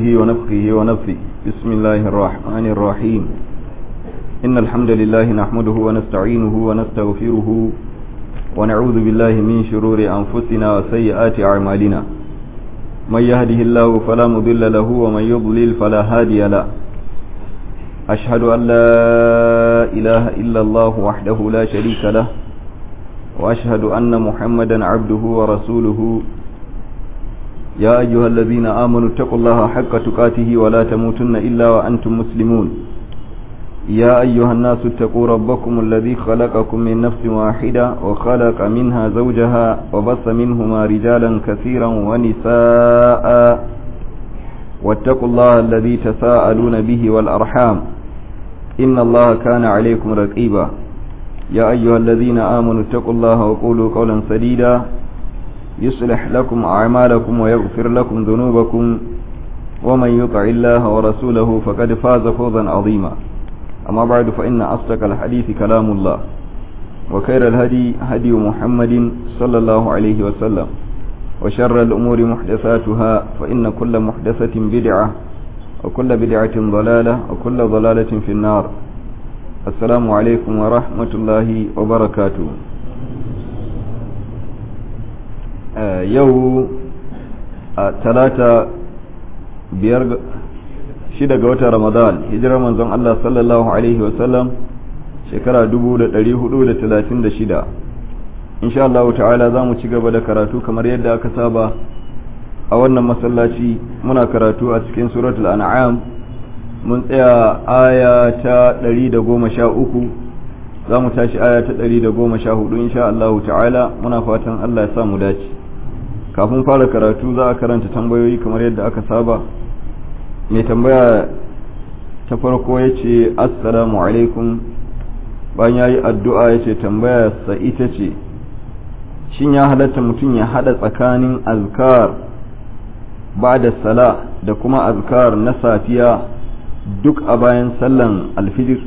همزه ونفخه ونفثه. بسم الله الرحمن الرحيم. إن الحمد لله نحمده ونستعينه ونستغفره ونعوذ بالله من شرور أنفسنا وسيئات أعمالنا. من يهده الله فلا مضل له ومن يضلل فلا هادي له. أشهد أن لا إله إلا الله وحده لا شريك له، وأشهد أن محمدا عبده ورسوله. يا أيها الذين آمنوا اتقوا الله حق تقاته ولا تموتن إلا وأنتم مسلمون. يا أيها الناس اتقوا ربكم الذي خلقكم من نفس واحدة وخلق منها زوجها وبث منهما رجالا كثيرا ونساء، واتقوا الله الذي تساءلون به والأرحام إن الله كان عليكم رقيبا. يا أيها الذين آمنوا اتقوا الله وقولوا قولا سديدا يصلح لكم أعمالكم ويغفر لكم ذنوبكم، ومن يطع الله ورسوله فقد فاز فوزا عظيما. أما بعد فإن أصدق الحديث كلام الله، وخير الهدي هدي محمد صلى الله عليه وسلم، وشر الأمور محدثاتها فإن كل محدثة بدعة وكل بدعة ضلالة وكل ضلالة في النار. السلام عليكم ورحمة الله وبركاته. يو ثلاثة shida ga watan Ramadan, hijirar manzon Allah sallallahu alaihi wasallam shekara 1436. insha Allah ta'ala zamu ci gaba da karatu kamar yadda aka saba a wannan masallaci. Muna karatu a cikin suratul an'am, mun tsaya aya ta 113, zamu tashi aya ta 114 insha Allah ta'ala. Muna fatan Allah ya sa mu dace. Kafin fara karatu za a karanta tambayoyi kamar yadda aka saba. Mai tambaya ta farko ya ce assalamu alaikum, bayan ya yi addu'a ya ce tambaya sa ita ce, shin ya halatta mutum ya hada tsakanin azkar ba da sala da kuma azkar na safiya duk a bayan sallan alfijir?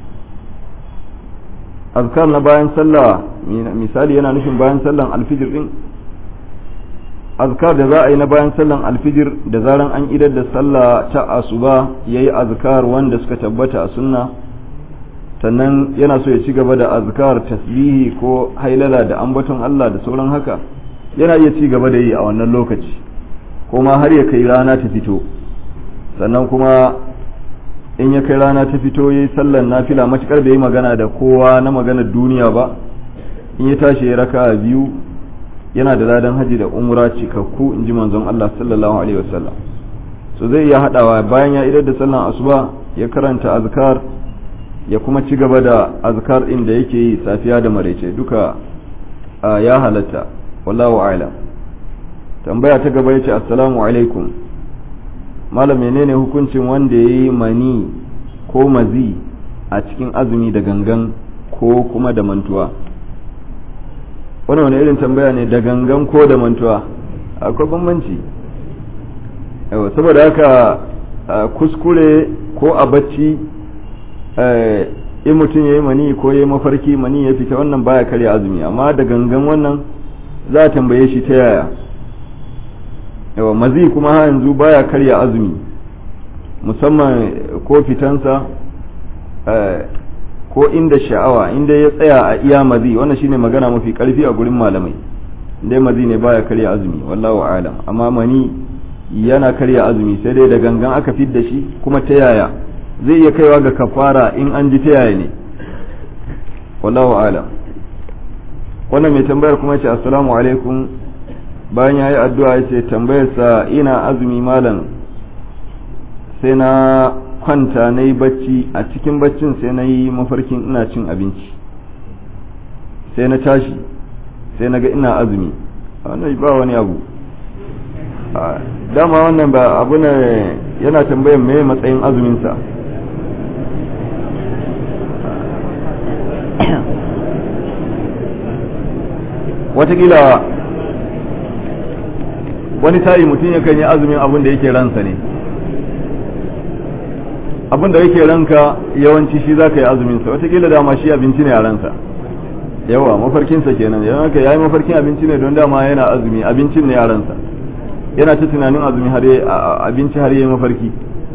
Azkar na bayan sallah misali yana nufin bayan sallan alfijir din. Azkar da za a yi na bayan sallan alfijir da zaran an idar da sallah ta asuba yayi azkar wanda suka tabbata a sunna, sannan yana so ya ci gaba da azkar tasbihi ko hailala da ambaton Allah da sauran haka, yana iya ci gaba da yi a wannan lokaci kuma har ya kai rana ta fito. Sannan kuma in ya kai rana ta fito yayi sallan nafila matukar bai yi magana da kowa na maganar duniya ba, in ya tashi ya raka biyu yana da ladan haji da umra cikakku, in ji manzon Allah sallallahu alaihi wasallam. So zai iya hadawa bayan ya idar da sallan asuba ya karanta azkar ya kuma ci gaba da azkar din da yake yi safiya da maraice, duka ya halatta. Wallahu a'lam. Tambaya ta gaba yace assalamu alaikum malam, menene hukuncin wanda yayi mani ko mazi a cikin azumi da gangan ko kuma da mantuwa? Wannan wani irin tambaya ne, da gangan ko da mantuwa? Akwai bambanci. Saboda haka kuskure ko a bacci, in mutum ya yi mani ko ya yi mafarki mani ya fita, wannan baya karya azumi. Amma da gangan wannan za a tambaye shi ta yaya. Mazi kuma ha yanzu baya karya azumi, musamman ko fitansa ko inda sha'awa, inda ya tsaya a iya mazi, wannan shine magana mafi karfi a gurin malamai. Inda mazi ne baya karya azumi, wallahu a'lam. amma mani yana karya azumi, sai dai da gangan aka fidda shi, kuma ta yaya zai iya kaiwa ga kafara in an ji ta yaya ne, wallahu a'lam. Wannan mai tambayar kuma ce assalamu alaikum, bayan yayi addu'a yace tambayarsa, ina azumi malam sai na kwanta na yi bacci, a cikin baccin sai na yi mafarkin ina cin abinci, sai na tashi sai na ga ina azumi. Wannan ba wani abu, dama wannan ba abu ne, yana tambayan me matsayin azuminsa. Watakila wani tayi mutum yakan yi azumin abin da yake ransa ne, abin da yake ranka yawanci shi za ka yi azuminsa. Watakila dama shi abinci ne a ransa, yawa mafarkinsa kenan, yawan ka yayi mafarkin abinci ne don dama yana azumi, abincin ne a ransa. yana ta tunanin azumi har abinci har yayi mafarki.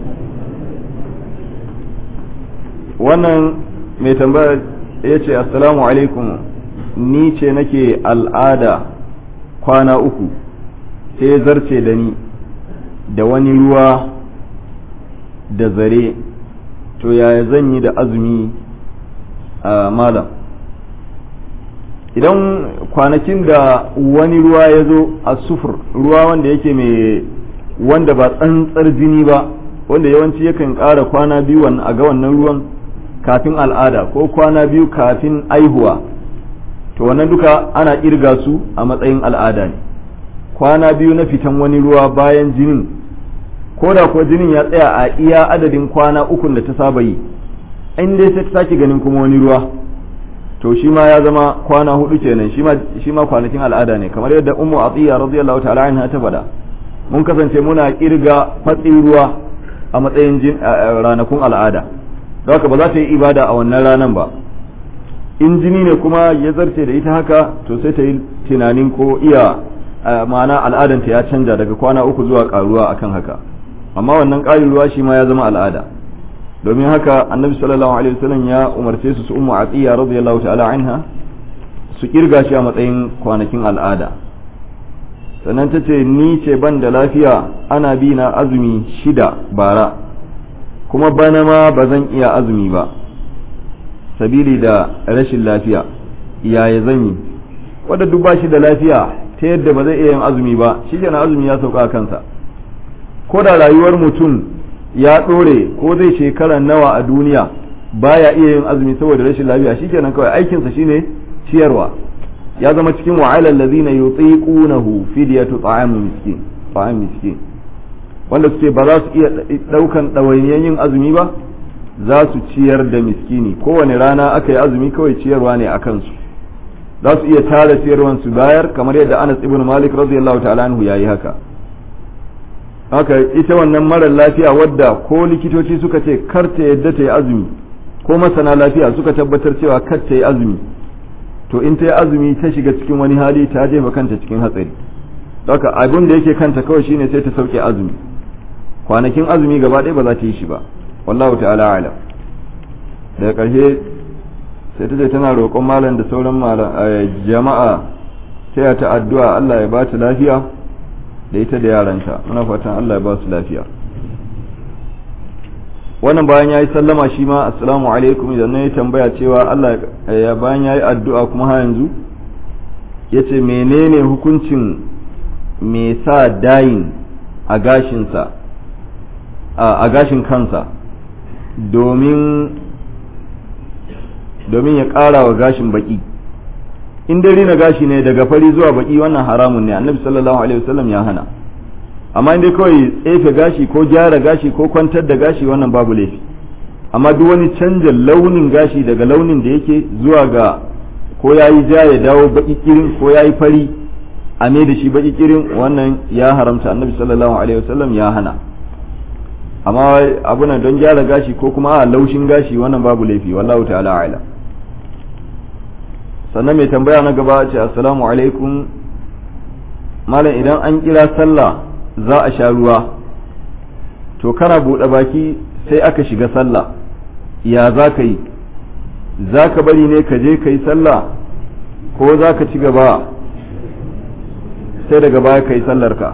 Wannan mai tambaya ya ce assalamu alaikum, ni ce nake al'ada kwana uku sai zarce da ni da wani ruwa da zare, to yaya zan yi da azumi a malam? Idan kwanakin da wani ruwa ya zo a sufur, ruwa wanda yake mai wanda ba tsantsar jini ba, wanda yawanci yakan ƙara kwana biyu a ga wannan ruwan kafin al'ada ko kwana biyu kafin aihuwa, to wannan duka ana kirga su a matsayin al'ada ne. Kwana biyu na fitan wani ruwa bayan jinin, ko da kuwa jinin ya tsaya a iya adadin kwana ukun da ta saba yi, in dai sai ta sake ganin kuma wani ruwa, to shi ma ya zama kwana hudu kenan, shi ma kwanakin al'ada ne, kamar yadda ummu atiya radiyallahu ta'ala anha ta faɗa, mun kasance muna kirga fatsin ruwa a matsayin ranakun al'ada, don haka ba za ta yi ibada a wannan ranan ba. In jini ne kuma ya zarce da ita haka, to sai ta yi tunanin ko ma'ana al'adanta ya canja daga kwana uku zuwa karuwa akan haka, amma wannan ƙarin ruwa shi ma ya zama al'ada. Domin haka annabi sallallahu alaihi wasallam ya umarce su ummu atiya radiyallahu ta'ala anha su kirga shi a matsayin kwanakin al'ada. Sannan ta ce ni ce ban da lafiya, ana bi na azumi 6 bara, kuma bana ma ba zan iya azumi ba sabili da rashin lafiya, yaya zan yi? Wanda duk ba shi da lafiya ta yadda ba zai iya yin azumi ba, shi kenan azumi ya sauka a kansa. Ko da rayuwar mutum ya ɗore ko zai shekara nawa a duniya baya iya yin azumi saboda rashin lafiya, shi kenan kawai aikinsa shine ciyarwa, ya zama cikin wa'alal ladina yutiqunahu fidyatu ta'am miskin, wanda suke ba za su iya daukan ɗawainiyar yin azumi ba, za su ciyar da miskini. Kowane rana aka yi azumi kawai ciyarwa ne a kansu, za su iya tara ciyarwan su bayar, kamar yadda Anas ibn Malik radiyallahu ta'ala anhu yayi haka. Haka ita wannan marar lafiya wadda ko likitoci suka ce kar ta yadda ta yi azumi, ko masana lafiya suka tabbatar cewa kar ta yi azumi, to in ta yi azumi ta shiga cikin wani hali ta jefa kanta cikin hatsari. Haka abin da yake kanta kawai shine sai ta sauke azumi, kwanakin azumi gaba ɗaya ba za ta yi shi ba, wallahu ta'ala alam. Daga ƙarshe sai ta ce tana roƙon malam da sauran jama'a sai ta addu'a Allah ya ba ta lafiya da ita da yaranta, muna fatan Allah ya ba su lafiya. Wannan bayan ya yi sallama shi ma assalamu alaikum, idan ya tambaya cewa Allah ya bayan ya yi addu'a kuma ha yanzu ya ce menene hukuncin me sa dayin a gashinsa a gashin kansa domin ya ƙara wa gashin baki. In dai rina gashi ne daga fari zuwa baki, wannan haramun ne, annabi sallallahu alaihi wasallam ya hana. Amma in dai kawai tsefe gashi ko gyara gashi ko kwantar da gashi, wannan babu laifi. Amma duk wani canja launin gashi daga launin da yake zuwa ga ko yayi ja ya dawo baki kirin, ko yayi fari a me da shi baki kirin, wannan ya haramta, annabi sallallahu alaihi wasallam ya hana. Amma abuna don gyara gashi ko kuma a laushin gashi, wannan babu laifi, wallahu ta'ala a'lam. Sannan mai tambaya na gaba ce assalamu alaikum malam, idan an kira sallah za a sha ruwa, to kana buɗe baki sai aka shiga sallah, ya za ka yi? Za ka bari ne ka je ka yi sallah, ko za ka ci gaba sai daga baya ka yi sallarka?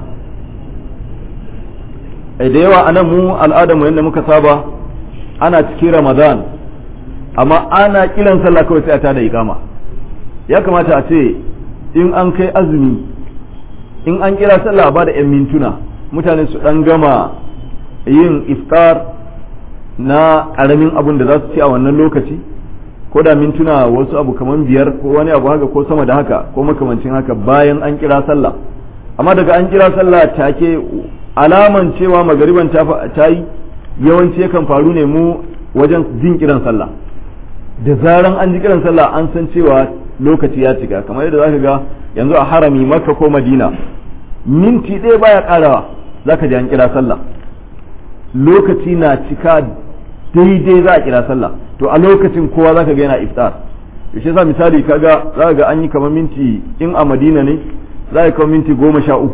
Da yawa anan mu al'adarmu yadda muka saba, ana cikin Ramadan amma ana kiran sallah kawai sai a tada iqama. Ya kamata a ce in an kai azumi, in an kira sallah ba da 'yan mintuna, mutane su dan gama yin iftar na ƙaramin abun da za su ci a wannan lokaci, ko da mintuna wasu abu kamar 5 ko wani abu haka ko sama da haka ko makamancin haka bayan an kira sallah. Amma daga an kira sallah take alaman cewa magariban ta yi, yawanci yakan faru ne mu wajen jin kiran sallah. Da zaran an ji kiran sallah an san cewa lokaci ya cika, kamar yadda zaka ga yanzu a harami Makka ko Madina, minti ɗaya baya ƙarawa zaka ji an kira sallah, lokaci na cika daidai za a kira sallah, to a lokacin kowa zaka ga yana iftar. Yaushe sa misali kaga zaka ga an yi kamar minti, in a Madina ne za a kawo minti 13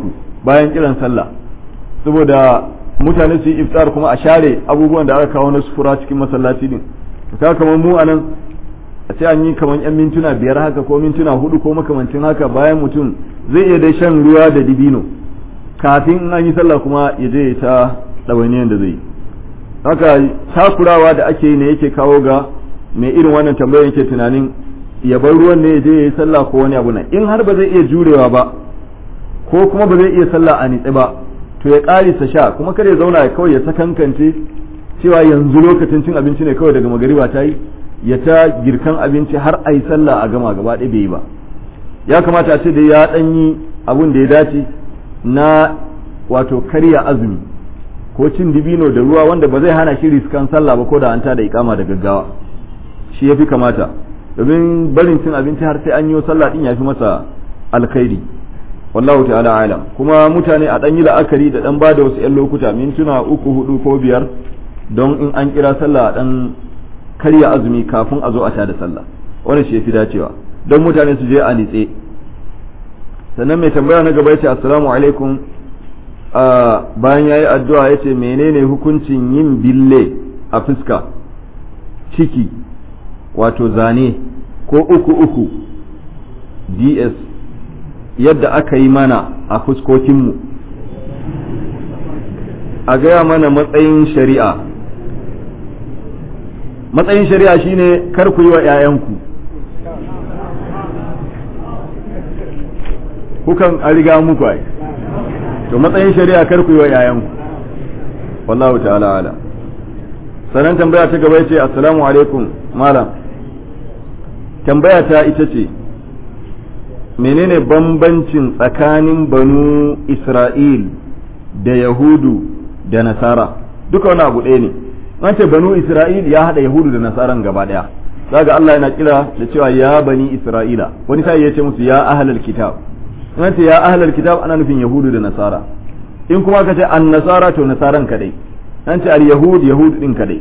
bayan kiran sallah saboda mutane su yi iftar kuma a share abubuwan da aka kawo na sufura cikin masallaci din ka kamar mu anan a ce an yi kamar yan mintuna 5 haka ko mintuna 4 ko makamancin haka bayan mutum zai iya dai shan ruwa da dibino kafin in an yi sallah kuma ya je ta ɗawainiyar da zai yi haka takurawa da ake yi ne yake kawo ga mai irin wannan tambayar yake tunanin ya bar ruwan ne ya je ya yi sallah ko wani abu nan in har ba zai iya jurewa ba ko kuma ba zai iya sallah a nitse ba to ya ƙarisa sha kuma kada ya zauna kawai ya sakankance cewa yanzu lokacin cin abinci ne kawai daga magariba ta yi ya ta girkan abinci har a yi sallah a gama gaba ɗaya bai yi ba ya kamata a ce da ya ɗan yi abun da ya dace na wato karya azumi ko cin dibino da ruwa wanda ba zai hana shi riskan sallah ba ko da an tada ikama da gaggawa shi yafi kamata domin barin cin abinci har sai an yi sallah din yafi masa alkhairi wallahu ta'ala alam kuma mutane a dan yi la'akari da dan bada wasu 'yan lokuta mintuna 3 4 ko 5 don in an kira sallah dan karya azumi kafin a zo a tada sallah wannan shi yafi dacewa don mutane su je a nitse sannan mai tambaya na gaba yace assalamu alaikum bayan yayi addu'a yace menene hukuncin yin bille a fuska ciki wato zane ko uku ds yadda aka yi mana a fuskokinmu a gaya mana matsayin shari'a shine kar ku yi wa 'ya'yanku kukan an riga muku ai to matsayin shari'a kar ku yi wa 'ya'yanku wallahu ta'ala ala sanan tambaya ta gaba yace assalamu alaikum malam tambaya ta ita ce menene bambancin tsakanin banu Isra'il da Yahudu da Nasara duka wani abu ɗaya ne an ce banu Isra'il ya haɗa Yahudu da Nasaran gaba ɗaya zaga Allah yana kira da cewa ya bani Isra'ila wani sai ya ce musu ya ahlal kitab an ce ya ahlal kitab ana nufin Yahudu da Nasara in kuma ka ce an Nasara to Nasaran kadai an ce al Yahud din kadai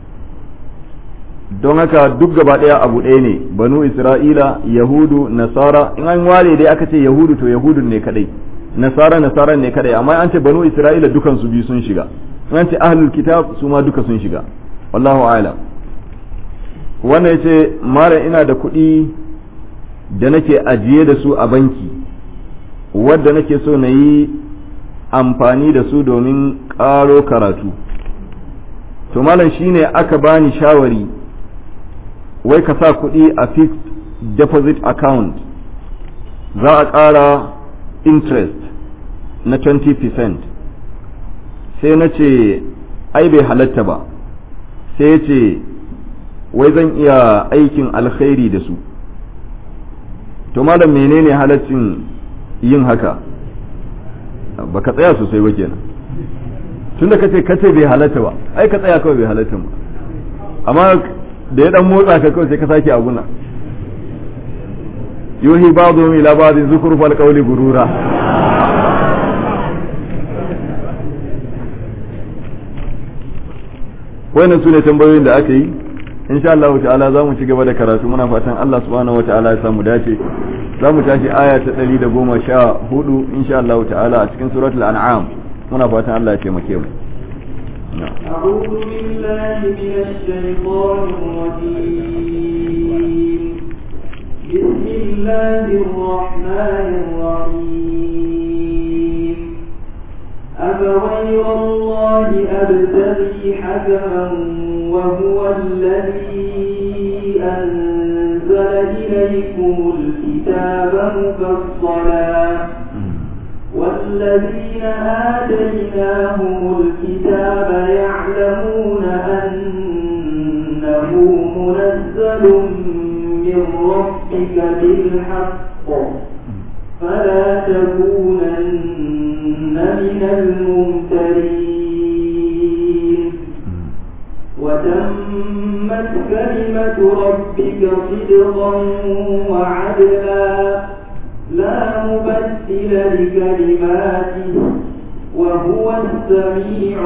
don haka duk gaba daya abu ɗaya ne banu Isra'ila Yahudu Nasara in an ware dai aka ce Yahudu to Yahudun ne kadai Nasara ne kadai amma an ce banu Isra'ila dukan su biyu sun shiga an ce ahlul kitab su ma duka sun shiga wallahu a'lam wannan yace mara ina da kuɗi da nake ajiye da su a banki wadda nake so na yi amfani da su domin ƙaro karatu to malam shine aka bani shawari wai ka sa kuɗi a fixed deposit account za a ƙara interest na 20% sai na ce ai bai halatta ba sai ya ce wai zan iya aikin alkhairi da su to malam menene halaccin yin haka ba ka tsaya sosai ba kenan tunda kace bai halatta ba ai ka tsaya kawai bai halatta ba amma da ya dan motsa ka kawai sai ka sake abuna yuhi ba'dhum ila ba'd zukhrufal qawli gurura wannan sune tambayoyin da aka yi insha Allah ta'ala za mu ci gaba da karatu muna fatan Allah subhanahu wata'ala ya samu dace za mu tashi aya ta 114 insha Allah ta'ala a cikin suratul an'am muna fatan Allah ya taimake mu أعوذ بالله من الشيطان الرجيم بسم الله الرحمن الرحيم أفغير الله أبتغي حكما وهو الذي أنزل إليكم الكتاب مفصلا والذين آتيناهم الكتاب يعلمون أنه منزل من ربك بالحق فلا تكونن من الممترين وتمت كلمة ربك صدقا وعدلا لا مبدل لكلماته وهو السميع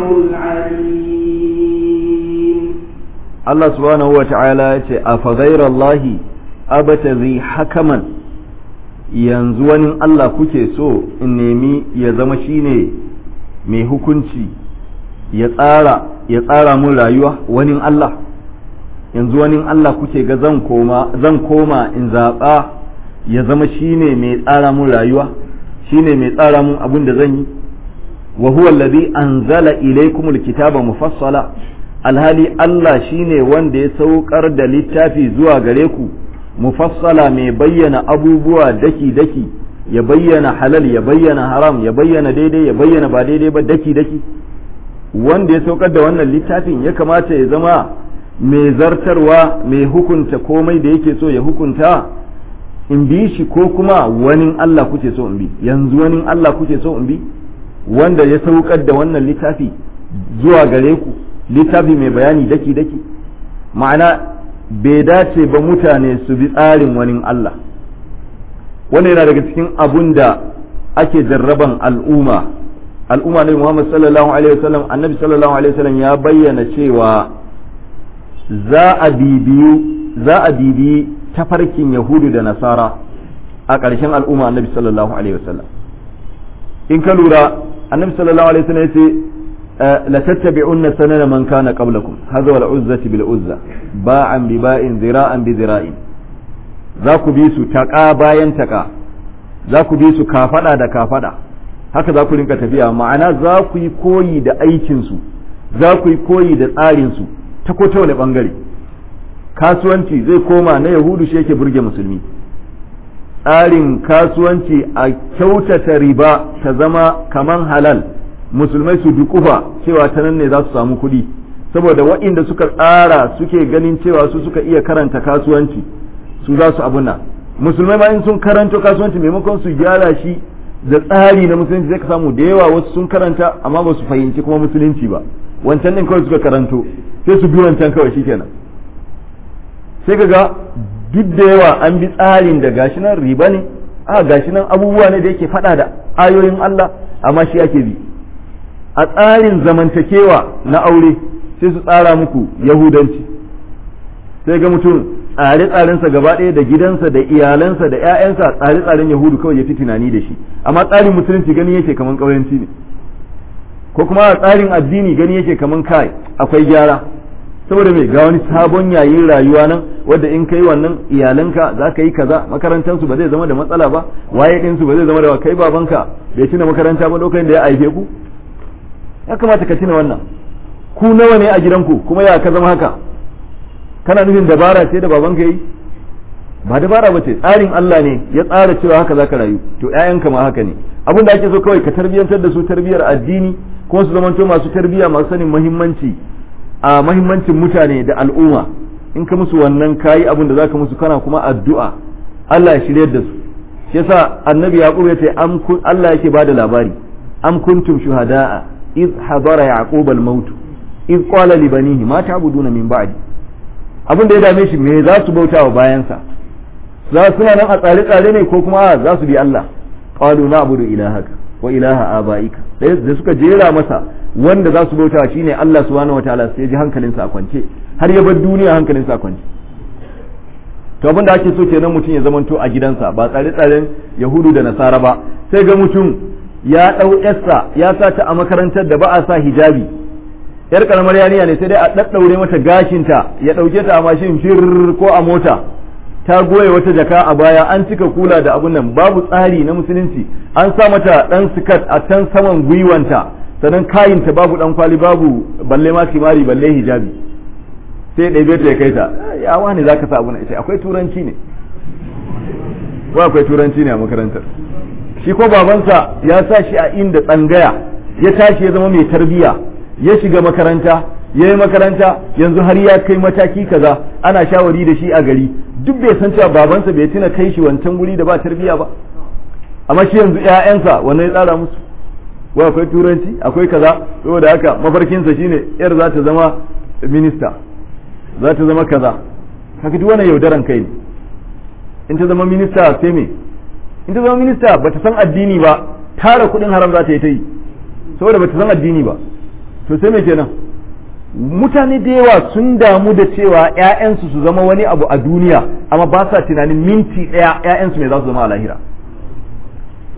العليم الله سبحانه وتعالى أفغير الله أبتغي حكما yanzu wani Allah kuke so in nemi ya zama shine mai hukunci ya tsara mun rayuwa wani Allah, yanzu wani Allah kuke ga zan koma in zaɓa ya zama shine mai tsara mun rayuwa, shine mai tsara mun abin da zan yi. wa huwa alladhi anzala ilaykumul kitaba mufassala, alhali Allah shine wanda ya saukar da littafi zuwa gare ku mufassala, mai bayyana abubuwa daki daki, ya bayyana halal ya bayyana haram, ya bayyana daidai ya bayyana ba daidai ba daki daki. wanda ya saukar da wannan littafin ya kamata ya zama mai zartarwa, mai hukunta komai da yake so ya hukunta, in bi shi ko kuma wani Allah kuke so in bi? Yanzu wani Allah kuke so in bi, wanda ya saukar da wannan littafi zuwa gare ku, littafi mai bayani daki daki? Ma'ana bai dace ba mutane su bi tsarin wani Allah. Wannan yana daga cikin abun da ake jarraban al'umma ne. Muhammad sallallahu alaihi wasallam, annabi sallallahu alaihi wasallam ya bayyana cewa za a bibiyi tafarkin yahudu da nasara a ƙarshen al'umma annabi sallallahu alaihi wasallam. in ka lura annabi sallallahu alaihi wasallam yace la tattabi'unna sanana man kana qablakum hadha wal uzzati bil uzza ba'an bi ba'in zira'an bi zira'in, za ku bi su taƙa bayan taƙa, za ku bi su kafada da kafada, haka za ku rinka tafiya. Ma'ana za ku yi koyi da aikinsu, za ku yi koyi da tsarinsu ta ko ta wani bangare. Kasuwanci zai koma na yahudu shi yake burge musulmi, tsarin kasuwanci a kyautata riba ta zama kaman halal, musulmai su dukufa cewa ta nan ne za su samu kuɗi, saboda waɗanda suka tsara suke ganin cewa su suka iya karanta kasuwanci su za su abuna. Musulmai ma in sun karanto kasuwanci maimakon su gyara shi da tsari na musulunci, zai ka samu da yawa wasu sun karanta amma ba su fahimci kuma musulunci ba, wancan din kawai suka karanto sai su bi wancan kawai shikenan. sai ka ga duk da yawa an bi tsarin da gashi nan riba ne, gashi nan abubuwa ne da yake faɗa da ayoyin Allah, amma shi ake bi. A tsarin zamantakewa na aure sai su tsara muku yahudanci, sai ga mutum tsare-tsarensa gaba ɗaya da gidansa da iyalansa da 'ya'yansa tsare-tsaren yahudu kawai ya fi tunani da shi, amma tsarin musulunci gani yake kaman ƙauyanci ne, ko kuma a tsarin addini gani yake kaman kai akwai gyara. Saboda mai ga wani sabon yayin rayuwa nan wadda in kai wannan iyalanka za ka yi kaza, makarantansu ba zai zama da matsala ba, waye ɗinsu ba zai zama da kai babanka bai tuna makaranta ba lokacin da ya haife ku. Ya kamata ka tuna wannan. Ku nawa ne a gidanku kuma ya ka zama haka? Kana nufin dabara ce da babanka yi? Ba dabara ba ce, tsarin Allah ne ya tsara cewa haka za ka rayu, to ‘ya'yanka ma haka ne. Abin da ake so kawai ka tarbiyyantar da su tarbiyar addini, kuma su zamanto masu tarbiyya masu sanin muhimmancin mutane da al'umma. In ka musu wannan kayi abin da zaka musu, kana kuma addu'a Allah ya shiryar da su. Shi yasa annabi Yaqub ya ce Allah yake bada labari, am kuntum shuhada'a iz hadara yaqub al-maut iz qala li banihi ma ta'buduna min ba'di. Abin da ya dame shi me za su bauta wa bayansa, suna nan a tsare-tsare ne ko kuma za su bi Allah? Qalu na'budu ilahaka wa ilaha abaika. Da suka jera masa wanda za su bauta shine Allah subhanahu wataala, sai ji hankalinsa a kwance, har ya bar duniya hankalinsa a kwance. To abin da ake so kenan mutum ya zamanto a gidansa, ba tsare-tsaren Yahudu da Nasara ba. Sai ga mutum ya ɗau yarsa ya sa ta a makarantar da ba a sa hijabi, yar karamar yarinya ne sai dai a ɗaɗɗaure mata gashinta, ya ɗauke ta a mashin fir ko a mota, ta goye wata jaka a baya, an cika kula da abun nan, babu tsari na musulunci, an sa mata ɗan sikat a can saman gwiwanta, sannan kayinta babu ɗan kwali, babu balle ma kimari balle hijabi, sai ɗaibe ta ya kai ta, ya wani za ka sa abu na ita, akwai turanci ne, ko akwai turanci ne a makarantar. Shi ko babansa ya sa shi a inda tsangaya, ya tashi ya zama mai tarbiya, ya shiga makaranta, ya yi makaranta, yanzu har ya kai mataki kaza, ana shawari da shi a gari, duk bai san cewa babansa bai tuna kai shi wancan guri da ba tarbiya ba. Amma shi yanzu ƴaƴansa wannan ya tsara musu, wai akwai turanci akwai kaza, saboda haka mafarkinsa shine yar za ta zama minista, za ta zama kaza. Haka duk wannan yaudaran kai ne. In ta zama minista sai me? In ta zama minista ba ta san addini ba, tara kuɗin haram za ta yi ta yi, saboda ba ta san addini ba. To sai me kenan? Mutane da yawa sun damu da cewa ‘ya'yansu su zama wani abu a duniya, amma ba sa tunanin minti ɗaya ‘ya'yansu mai za su zama a lahira.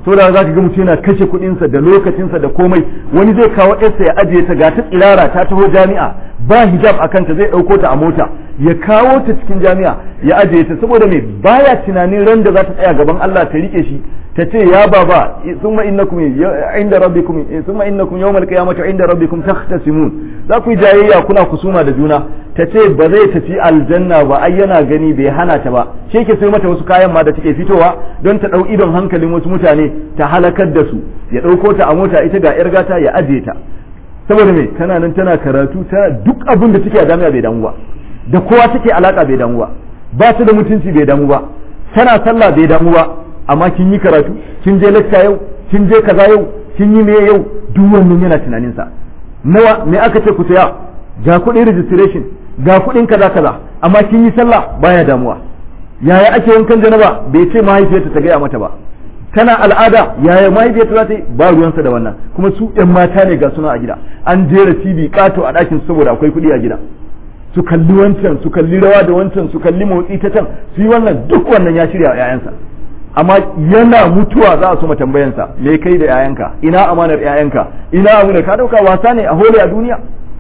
so da za ka ga mutum yana kashe kuɗinsa da lokacinsa da komai. Wani zai kawo yarsa ya ajiye ta ga ta tsirara ta taho jami'a ba hijab a kanta, zai ɗauko ta a mota ya kawo ta cikin jami'a ya ajiye ta, saboda me baya tunanin ran da za ta tsaya gaban Allah ta rike shi ta ce ya baba summa innakum inda rabbikum summa innakum yawmal qiyamati inda rabbikum takhtasimun, za ku yi jayayya kuna kusuma da juna. Ta ce ba zai tafi aljanna ba, ai yana gani bai hana ta ba, shi yake sai mata wasu kayan ma da take fitowa don ta dau idon hankalin wasu mutane ta halakar da su, ya dauko ta a mota ita ga yar gata ya ajiye ta, saboda me tana nan tana karatu ta duk abin da take a jami'a bai damu ba, da kowa take alaka bai damu ba, ba ta da mutunci bai damu ba, tana sallah bai damu ba, amma kin yi karatu, kin je lecture yau, kin je kaza yau, kin yi me yau, duk wannan yana tunanin sa. Nawa me aka ce ku saya, ga kuɗin registration, ga kuɗin kaza kaza, amma kin yi sallah baya damuwa. Yaya ake wankan janaba bai ce mahaifiyarta ta gaya mata ba, tana al'ada yaya mahaifiyarta za ta yi, ba ruwansa da wannan. Kuma su ƴan mata ne ga suna a gida, an jera TV kato a ɗakin saboda akwai kuɗi a gida, su kalli wancan, su kalli rawa da wancan, su kalli motsi ta can, su yi wannan, duk wannan ya shirya 'ya'yansa. Amma yana mutuwa za a soma tambayansa me kai da 'ya'yanka, ina amanar 'ya'yanka, ina amanar ka dauka wasa ne a hore a duniya.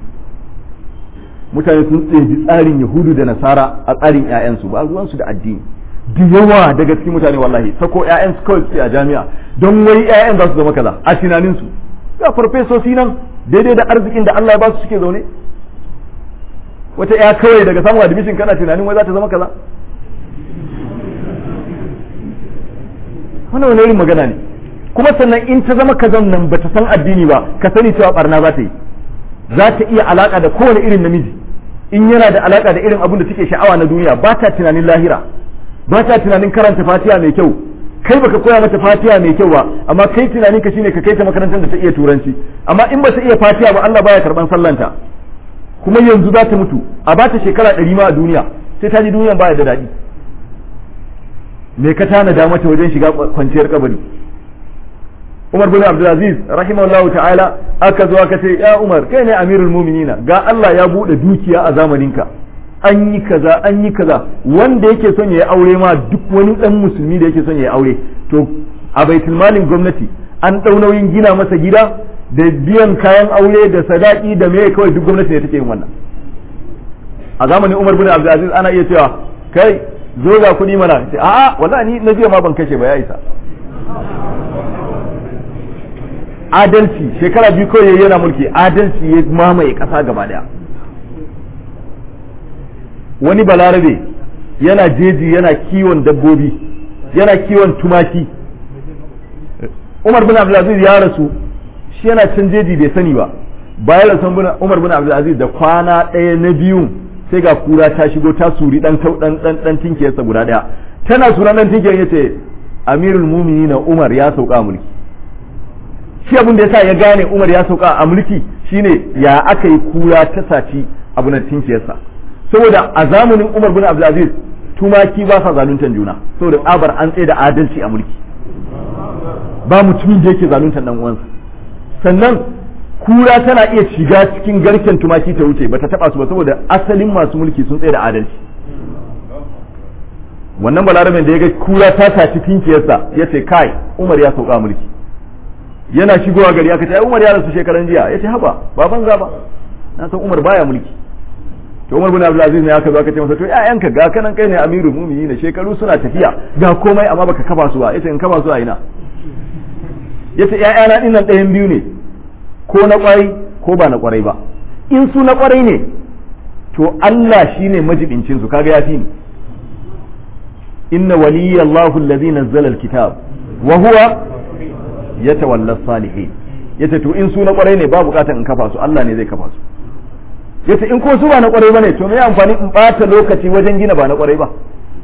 Mutane sun tseji tsarin Yahudu da Nasara a tsarin 'ya'yansu, ba ruwansu da addini. Da yawa daga cikin mutane wallahi sako 'ya'yansu kawai suke a jami'a don wai 'ya'yan za su zama kaza a tunaninsu. Ga farfesosi nan daidai da arzikin da Allah ya ba su suke zaune. Wata 'ya kawai daga samun admission kana tunanin wai za ta zama kaza. Wannan wani irin magana ne. Kuma sannan in ta zama kazan nan bata san addini ba, ka sani cewa barna za ta yi. Za ta iya alaka da kowane irin namiji, in yana da alaka da irin abin da take sha'awa na duniya, ba ta tunanin lahira, ba ta tunanin karanta fatiha mai kyau. Kai baka koya mata fatiha mai kyau ba, amma kai tunanin ka shine ka kai ta makarantar da ta iya turanci, amma in ba ta iya fatiha ba Allah baya karban sallanta. Kuma yanzu za ta mutu, a ba ta shekara 100 ma a duniya, sai ta ji duniyan baya da daɗi. Me ka tanada mata wajen shiga kwanciyar kabari? Umar bin Abdulaziz rahimahullahu ta'ala aka zo aka ce ya Umar kai ne amirul mu'minina, ga Allah ya bude dukiya a zamaninka, an yi kaza an yi kaza, wanda yake son ya yi aure ma duk wani dan musulmi da yake son ya yi aure to a baitul malin gwamnati an dau nauyin gina masa gida da biyan kayan aure da sadaki da me, kawai duk gwamnati ne take yin wannan. A zamanin Umar bin Abdulaziz ana iya cewa kai zo ga kuɗi mana, ce a'a wallahi ni na biya ma ban kashe ba, ya isa. Adalci shekara 2 kawai yana mulki, adalci ya mamaye ƙasa gaba daya. Wani balarabe yana jeji yana kiwon dabbobi, yana kiwon tumaki. Umar bin Abdulaziz ya rasu, shi yana can jeji bai sani ba. Bayan rasun Umar bin Abdulaziz da kwana ɗaya na biyu sai ga kura ta shigo ta suri dan tinkiyarsa guda daya. Tana suran dan tinkiyar yace Amirul Mu'minin Umar ya sauka a mulki. Shi abin da yasa ya gane Umar ya sauka a mulki shine ya aka yi kura ta saci abun tinkiyarsa. Saboda a zamanin Umar bin Abdulaziz tumaki ba sa zaluntan juna, saboda tsabar an tsaye da adalci a mulki. Ba mutumin da yake zaluntan dan uwansa. Sannan kura tana iya shiga cikin garken tumaki ta wuce bata taba su ba, saboda asalin masu mulki sun tsaye da adalci. Wannan balaraben da ya ga kura ta saci tinkiyarsa ya ce kai Umar ya sauka mulki. Yana shigowa gari aka ce ai Umar ya rasu shekaran jiya, ya ce haba ba banza ba, na san Umar baya mulki. To Umar bin Abdulaziz ne aka zo aka ce masa to ƴaƴanka ga kanan kai ne amirul mu'minin, shekaru suna tafiya ga komai amma baka kafa su ba. Yace in kafa su a ina? Yace ƴaƴana dinnan ɗayan biyu ne, ko na kwarai ko ba na kwarai ba. In su na kwarai ne to Allah shine majibincin su, kaga yafi ni. Inna waliyallahu alladhi nazzala alkitab wa huwa yatawalla salihin. Yace to in su na kwarai ne ba bukatan in kafa su, Allah ne zai kafa su. Yace in ko su ba na kwarai bane to me amfani in bata lokaci wajen gina ba na kwarai ba.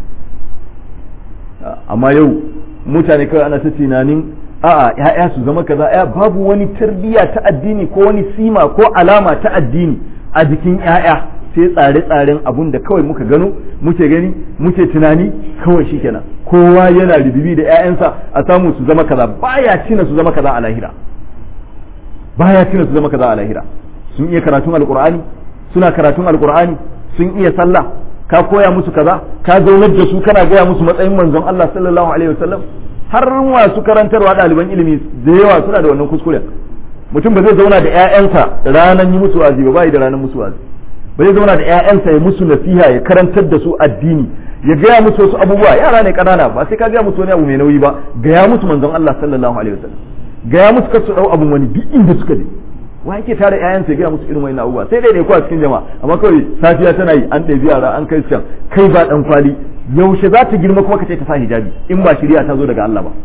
Amma yau mutane kawai ana ta tunanin a'a ya'ya su zama kaza, ya babu wani tarbiyya ta addini ko wani sima ko alama ta addini a jikin ya'ya, sai tsare-tsaren abun da kawai muka gano muke gani muke tunani kawai shikenan. Kowa yana ribibi da ƴaƴansa a samu su zama kaza, baya cina su zama kaza a lahira, baya cina su zama kaza a lahira. Sun iya karatun alqur'ani, suna karatun alqur'ani, sun iya sallah, ka koya musu kaza, ka zaunar da su kana gaya musu matsayin manzon Allah sallallahu alaihi wasallam, har masu karantarwa ɗaliban ilimi da yawa suna da wannan kuskuren. Mutum ba zai zauna da 'ya'yansa ranar yi musu wazi ba da ranar musu wazi, ba zai zauna da 'ya'yansa ya musu nasiha ya karantar da su addini, ya gaya musu wasu abubuwa. Yara ne ƙanana, ba sai ka gaya musu wani abu mai nauyi ba, gaya musu manzon Allah sallallahu alaihi wasallam, gaya musu kar su dau abun wani duk inda suka je. Wa yake tare 'ya'yansa ya gaya musu irin wannan abubuwa? Sai dai ko a cikin jama'a, amma kawai safiya tana yi an ɗebi yara an kai can, kai ba dan kwali, yaushe za ta girma kuma ka ce ta sa hijabi in ba shari'a ta zo daga Allah ba.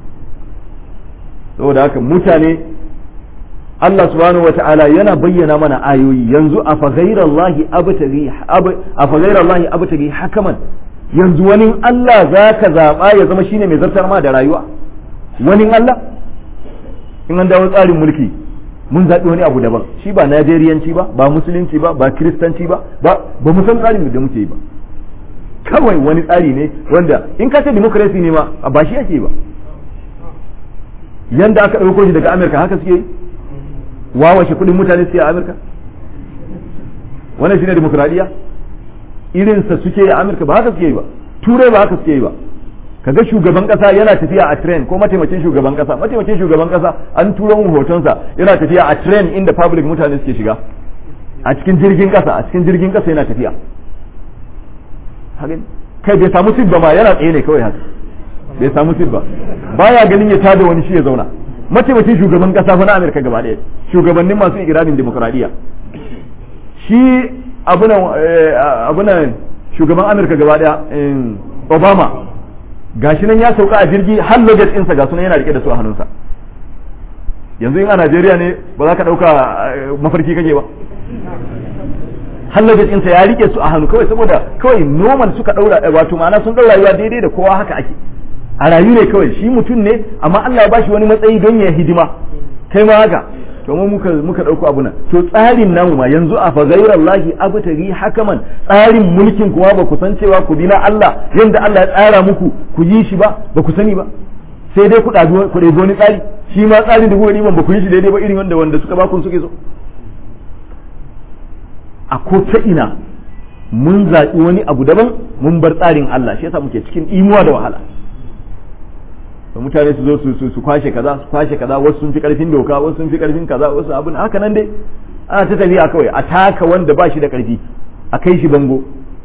Saboda haka mutane Allah subhanahu wa ta'ala yana bayyana mana ayoyi. Yanzu afa ghairallahi abtaghi hakaman, yanzu wani Allah zaka zaba ya zama shine mai zartar ma da rayuwa? Wani Allah? In an dawo tsarin mulki mun zaɓi wani abu daban, shi ba Najeriyanci ba, ba musulunci ba, ba kiristanci ba mu san tsarin da muke yi ba. Kawai wani tsari ne wanda in ka ce democracy ne ma ba shi ake ba. Yanda aka ɗauko shi daga Amerika haka suke yi? Wawashe kudin mutane suke a Amurka? Wannan shine demokradiya? Irinsa suke a Amurka ba haka suke yi ba, Turai ba haka suke yi ba. Kaga shugaban kasa yana tafiya a train, ko mataimakin shugaban kasa an turo mu hotonsa yana tafiya a train inda public mutane suke shiga, a cikin jirgin kasa yana tafiya. Kai bai samu sib ba ma, yana tsaye ne kawai haka, bai samu sib ba, baya ganin ya tada wani shi ya zauna. Mataimakin shugaban kasa fa na Amerika gaba ɗaya, shugabannin masu ikirarin demokradiyya, shi abunan shugaban Amerika gaba ɗaya Obama gashi nan ya sauka a jirgi har luggage ɗinsa ga sunan yana rike da su a hannunsa. Yanzu in a Najeriya ne ba za ka ɗauka mafarki kake ba, har luggage ɗinsa ya rike su a hannu kawai saboda kawai normal suka ɗaura, wato ma'ana sun ɗaura rayuwa daidai da kowa haka ake. A rayu ne kawai, shi mutum ne amma Allah ya bashi wani matsayi don ya hidima, kai ma haka. To mu muka dauko abu nan. To tsarin namu ma yanzu a fa ghairallahi abtaghi hakaman, tsarin mulkin kuma ba ku san cewa ku bi na Allah yanda Allah ya tsara muku ku yi shi ba ku sani ba, sai dai ku ɗabi wani tsari, shi ma tsarin da kuka yi ba ku yi shi daidai ba irin wanda suka ba ku suke so. A ko ta ina mun zaɓi wani abu daban mun bar tsarin Allah, shi yasa muke cikin imuwa da wahala. Mutane su zo su kwashe kaza, wasu sun fi karfin doka, wasu sun fi karfin kaza, wasu abin haka nan dai ana ta tafiya kawai a taka wanda ba shi da karfi a kai shi bango.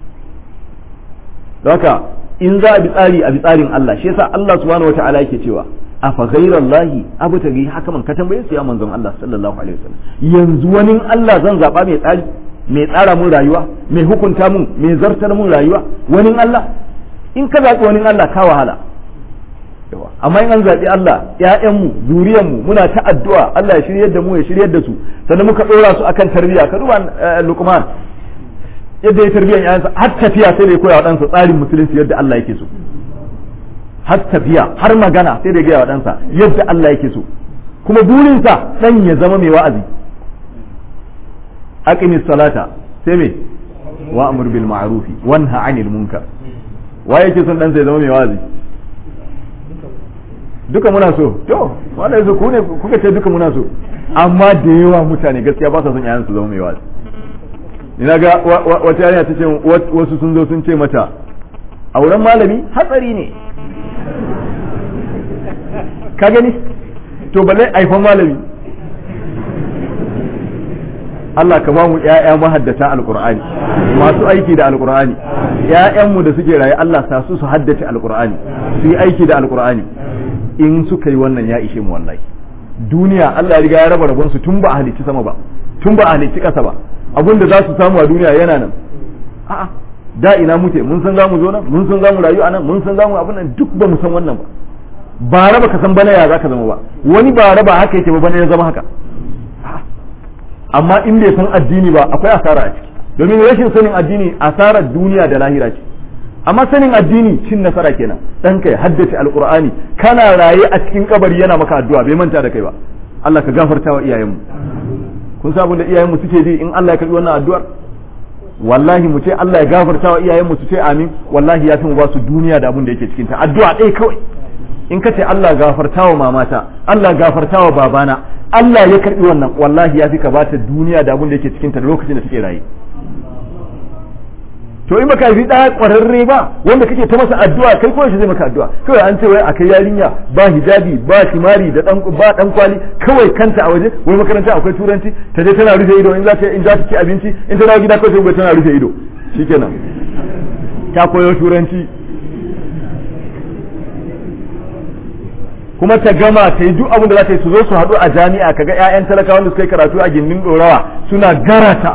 Haka in za a bi tsarin Allah, shi yasa Allah subhanahu wataala yake cewa afa ghairallahi abtaghi hakaman, ka tambaye su ya manzon Allah sallallahu alaihi wasallam, yanzu wani Allah zan zaba mai tsari, mai tsara mun rayuwa, mai hukunta mun, mai zartar mun rayuwa? Wani Allah? In ka zaɓi wani Allah ka wahala. Amma in an zaɓi Allah, ‘ya'yanmu, zuriyarmu muna ta addu'a Allah ya shiryar da mu, ya shiryar da su, sannan muka ɗora su akan tarbiyya. Ka duba Luqman yadda ya tarbiyyar ‘ya'yansa, har tafiya sai da ya koya wa ɗansa tsarin musulunci yadda Allah yake so, har tafiya har magana sai da ya gaya wa ɗansa yadda Allah yake so, kuma burinsa ɗan ya zama mai wa'azi. Aqimis salata sai me wa'mur bil ma'rufi wanha 'anil munkar. Wa yake son ɗansa ya zama mai wa'azi? Duka muna so. To wanda yaso ku ne kuka ce duka muna so, amma da yawa mutane gaskiya ba sa son yayan su zama mai wa'azi. Ina ga wata yarinya ta ce wasu sun zo sun ce mata auren malami hatsari ne. Ka gani? To balle aifan malami. Allah ka ba mu ƴaƴa mahaddata alqur'ani, masu aiki da alqur'ani. ƴaƴanmu da suke raye Allah sa su haddace alqur'ani, su yi aiki da alqur'ani. In suka yi wannan ya ishe mu wallahi. Duniya Allah ya riga ya raba rabon su tun ba a halicci sama ba, tun ba a halicci ƙasa ba. Abin da za su samu a duniya yana nan. A'a, da ina muke, mun san za mu zo nan, mun san za mu rayu a nan, mun san za mu abin nan, duk ba mu san wannan ba. Ba raba ka san bana ya za ka zama ba, wani ba raba haka yake ba bana ya zama haka. Amma in bai san addini ba akwai asara a ciki, domin rashin sanin addini asarar duniya da lahira ce. Amma sanin addini cin nasara kenan. Ɗanka ya haddace alqur'ani, kana raye a cikin kabari yana maka addu'a, bai manta da kai ba. Allah ka gafarta wa iyayenmu. Kun san abin da iyayenmu suke ji in Allah ya karbi wannan addu'ar? Wallahi mu ce Allah ya gafarta wa iyayenmu, su ce amin, wallahi ya fi mu ba su duniya da abin da yake cikin ta. Addu'a ɗaya kawai. In ka ce Allah gafarta wa mamata, Allah gafarta wa babana, Allah ya karbi wannan, wallahi ya fi ka bata duniya da abin da yake cikin ta da lokacin da take raye. to in baka yi da kwararre ba wanda kake ta masa addu'a kai ko shi zai maka addu'a kawai an ce wai akai yarinya ba hijabi ba kimari da dan kwali kawai kanta a waje wai makaranta akwai turanci ta je tana rufe ido in za ta ci abinci in ta dawo gida kawai sai tana rufe ido shikenan ta koyo turanci kuma ta gama ta yi duk abin da za ta yi su zo su haɗu a jami'a kaga 'ya'yan talakawa wanda suka yi karatu a gindin ɗorawa suna garata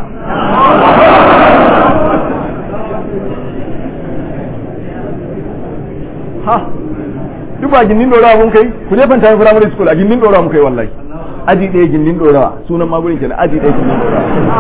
ha duk ba gindin ɗorawa mun kai ku je fanta primary school a gindin ɗorawa mun kai wallahi aji ɗaya gindin ɗorawa sunan magurin kenan aji ɗaya gindin ɗorawa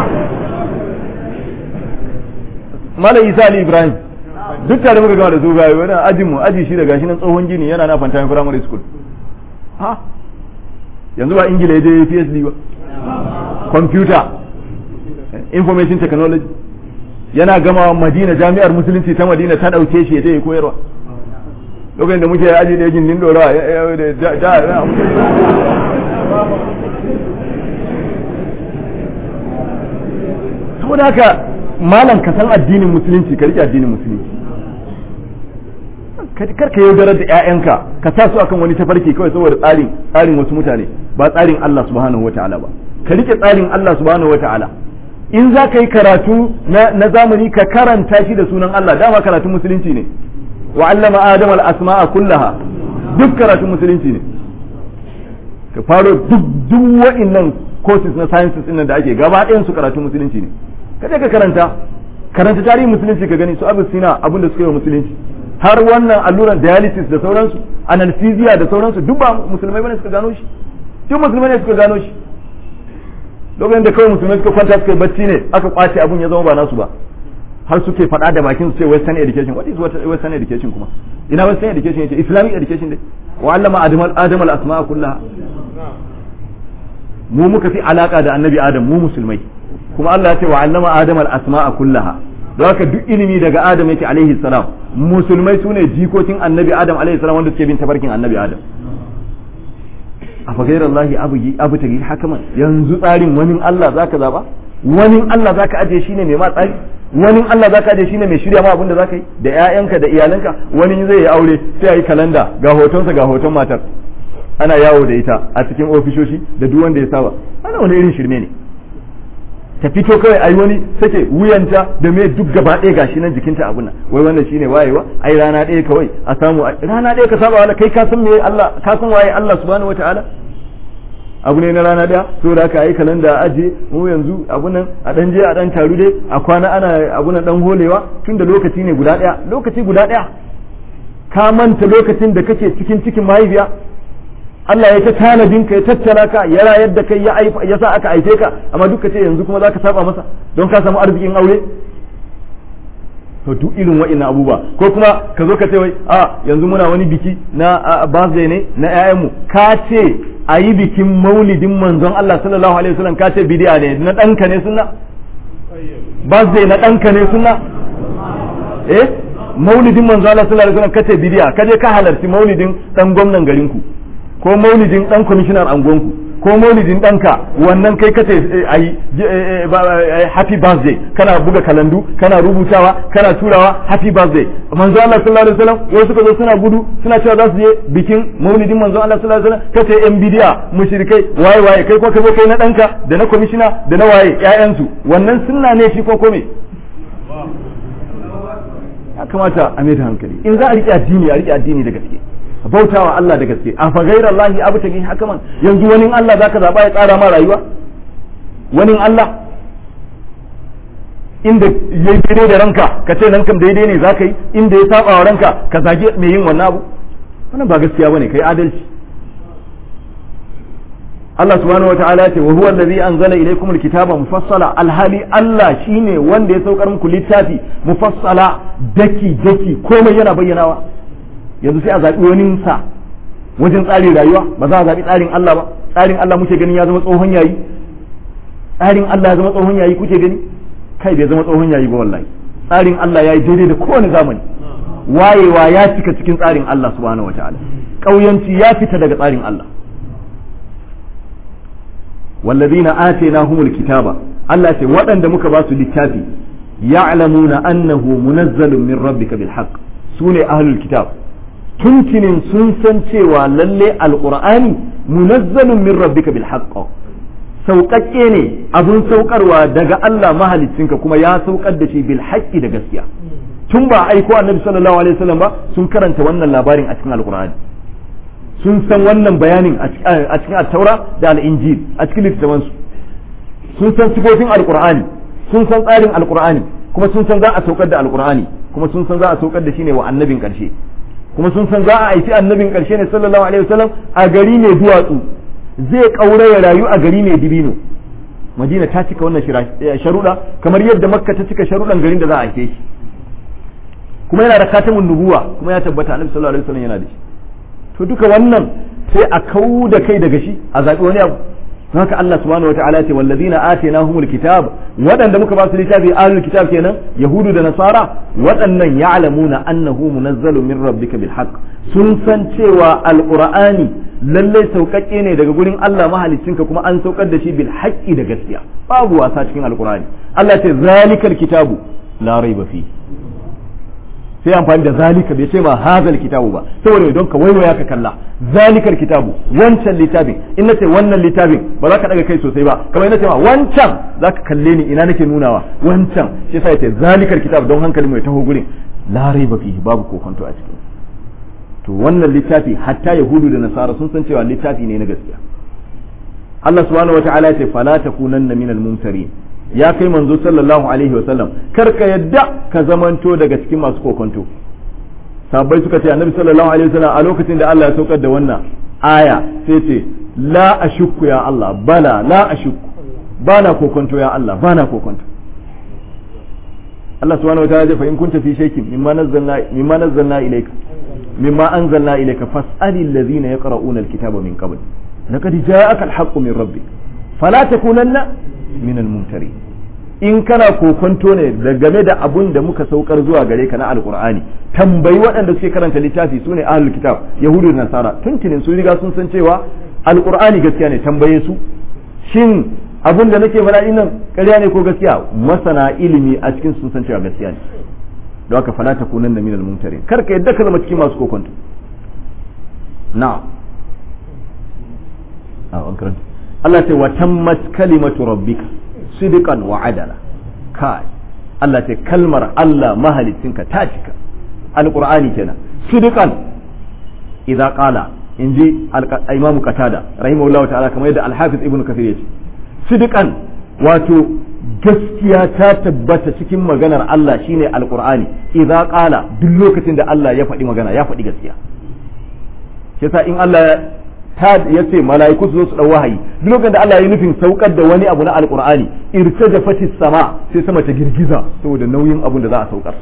Malam Isa Ali Ibrahim duk tare muka gama da su bayi wani ajin mu aji shi da gashi nan tsohon gini yana na fanta primary school ha yanzu ba ingila ya je PhD ba computer information technology yana gama Madina jami'ar musulunci ta Madina ta dauke shi ya je koyarwa lokacin da muke aji da gindin dorawa saboda haka malam ka san addinin musulunci ka rike addinin musulunci kar ka yaudarar da ƴaƴanka ka sa su akan wani tafarki kawai saboda tsarin wasu mutane ba tsarin Allah subhanahu wataala ba ka rike tsarin Allah subhanahu wataala in za ka yi karatu na zamani ka karanta shi da sunan Allah dama karatun musulunci ne wa allama adama al-asma'a kullaha duk karatun musulunci ne ka faro duk wa'annan courses na sciences din da ake gaba ɗayan su karatun musulunci ne ka je ka karanta tarihin musulunci ka gani su Abu Sina abin da suka yi wa musulunci har wannan alluran dialysis da sauransu anesthesia da sauransu duk ba musulmai bane suka gano shi duk musulmai ne suka gano shi lokacin da kawai musulmai suka kwanta suka yi bacci ne aka kwace abun ya zama ba nasu ba har suke faɗa da bakin su ce western education what is western education kuma ina western education yake islamic education dai wa allama adam al asma'a kullaha mu muka fi alaka da annabi adam mu musulmai kuma Allah ya ce wa allama adam al asma'a kullaha don haka duk ilimi daga adam yake alaihi salam musulmai sune jikokin annabi adam alaihi salam wanda suke bin tafarkin annabi adam afa ghairallahi abu tagi hakaman yanzu tsarin wani Allah zaka zaba wani Allah zaka aje shine mai ma tsari wani Allah zaka aje shine mai shirya ma abin da zaka yi da ƴaƴanka da iyalanka wani zai yi aure sai yi kalanda ga hotonsa ga hoton matar ana yawo da ita a cikin ofishoshi da duk wanda ya saba ana wani irin shirme ne ta fito kawai ai wani sake wuyanta da me duk gaba ɗaya gashi nan jikinta abun nan wai wannan shine wayewa ai rana ɗaya kawai a samu rana ɗaya ka saba wala kai ka san me Allah ka san waye Allah subhanahu wataala abu ne na rana ɗaya so da aka yi kalanda aje mu yanzu abun nan a dan je a dan taru dai a kwana ana abun nan dan holewa tunda lokaci ne guda ɗaya lokaci guda ɗaya ka manta lokacin da kake cikin mahaifiya Allah ya ta tanadin ka ya tattara ka ya rayar da kai ya sa aka aife ka amma duk ka ce yanzu kuma zaka saba masa don ka samu arzikin aure to duk irin wa'annan abubuwa ko kuma ka zo ka ce wai yanzu muna wani biki na birthday ne na ƴaƴanmu ka ce a yi bikin maulidin manzon Allah sallallahu alaihi wasallam ka ce bid'a ne na ɗanka ne sunna birthday na ɗanka ne sunna maulidin manzon Allah sallallahu alaihi wasallam ka ce bid'a ka je ka halarci maulidin dan gwamnan garinku ko maulidin dan kwamishinar angonku ko maulidin danka wannan kai kace ayi happy birthday kana buga kalandu kana rubutawa kana turawa happy birthday manzo Allah sallallahu alaihi wasallam wasu suka zo suna gudu suna cewa za su je bikin maulidin manzo Allah sallallahu alaihi wasallam kace yan bidiya mushrikai waye kai ko ka zo kai na danka da na kwamishina da na waye ƴaƴansu wannan sunna ne shi ko kome ya kamata a mai da hankali in za a riƙe addini da gaske bautawa Allah da gaske a fa ghayra Allah abu tagi hakaman yanzu wani Allah zaka zaba ya tsara ma rayuwa wani Allah inda yayi daidai da ranka ka ce nan kam daidai ne zaka yi inda ya saba wa ranka ka zage mai yin wannan abu wannan ba gaskiya bane kai adalci Allah subhanahu wataala ya ce wa huwa allazi anzala ilaykum alkitaba mufassala alhali Allah shine wanda ya saukar muku littafi mufassala daki komai yana bayyanawa yanzu sai a zaɓi wani sa wajen tsarin rayuwa ba za a zaɓi tsarin Allah ba tsarin Allah muke ganin ya zama tsohon yayi tsarin Allah ya zama tsohon yayi kuke gani kai bai zama tsohon yayi ba wallahi tsarin Allah yayi daidai da kowane zamani wayewa ya cika cikin tsarin Allah subhanahu wataala kauyanci ya fita daga tsarin Allah wallazina atainahumul kitaba Allah ce waɗanda muka ba su littafi ya'lamuna annahu munazzalun min rabbika bil haqq sune ahlul kitab tuntinin sun san cewa lalle alqur'ani munazzalun min rabbika bil haqq sauƙaƙƙe ne abun saukarwa daga Allah mahaliccinka kuma ya saukar da shi bil haqqi da gaskiya tun ba aiko annabi sallallahu alaihi wasallam ba sun karanta wannan labarin a cikin alqur'ani sun san wannan bayanin a cikin at-taura da al-injil a cikin littattafansu sun san sifofin alqur'ani sun san tsarin alqur'ani kuma sun san za a saukar da alqur'ani kuma sun san za a saukar da shi ne wa annabin karshe kuma sun san za a aiki annabin karshe ne sallallahu alaihi wasallam a gari ne duwatsu zai kaura ya rayu a gari ne dibino madina ta cika wannan sharuɗa kamar yadda makka ta cika sharuɗan garin da za a aike shi kuma yana da katamun nubuwa kuma ya tabbata annabi sallallahu alaihi wasallam yana da shi to duka wannan sai a kau da kai daga shi a zaɓi wani abu haka Allah subhanahu wataala ce wallazina atainahumul kitab waɗanda muka ba su littafi ahlul kitab kenan yahudu da nasara waɗannan ya'lamuna annahu munazzalun min rabbika bil haqq sun san cewa alqur'ani lalle sauƙaƙe ne daga gurin Allah mahaliccinka kuma an saukar da shi bil haqqi da gaskiya babu wasa cikin alqur'ani Allah ce zalikal kitabu la raiba fi sai amfani da zalika bai ce ma hazal kitabu ba saboda don ka waiwaya ka kalla zalikar kitabu wancan littafin in nace wannan littafin ba za ka daga kai sosai ba kamar nace ma wancan za ka kalle ni ina nake nunawa wancan shi yasa yace zalikar kitabu don hankali mai taho gurin la raiba fihi babu kokonto a cikin to wannan littafi hatta yahudu da nasara sun san cewa littafi ne na gaskiya Allah subhanahu wataala ya ce fala takunanna minal mumtarin ya kai manzo sallallahu alaihi wa sallam kar ka yadda ka zamanto daga cikin masu kokonto sahabbai suka ce annabi sallallahu alaihi wa sallam a lokacin da Allah ya saukar da wannan aya sai ce la ashukku ya Allah bala la ashukku bana kokonto ya Allah bana kokonto Allah subhanahu wa ta'ala ya fa in kunta fi shaykin mimma nazzalna ilayka mimma anzalna ilayka fas'ali alladhina yaqra'una alkitaba min qabl laqad ja'aka alhaqqu min rabbik fala takunanna min almumtari in kana kokonto ne da game da abun da muka saukar zuwa gare ka na alqur'ani tambayi waɗanda suke karanta littafi sune ahlul kitab yahudu da nasara tuntunin su riga sun san cewa alqur'ani gaskiya ne tambaye su shin abun da nake faɗa nan ƙarya ne ko gaskiya masana ilimi a cikin sun san cewa gaskiya ne don haka fala takunanna min almumtari kar ka yadda ka zama cikin masu kokonto na'am Allah ce wa tammat kalimatu rabbika sidqan wa adala kai Allah ce kalmar Allah mahalicinka ta cika alqur'ani kenan sidqan idza qala inji al-imam qatada rahimahullahu ta'ala kamar yadda al-hafiz ibnu kathir yace sidqan wato gaskiya ta tabbata cikin maganar Allah shine alqur'ani idza qala duk lokacin da Allah ya faɗi magana ya faɗi gaskiya yasa in Allah ya ce mala'iku su zo su dau wahayi duk lokacin da Allah ya nufin saukar da wani abu na alqur'ani irtajafatis sama sai sama ta girgiza saboda nauyin abun da za a saukar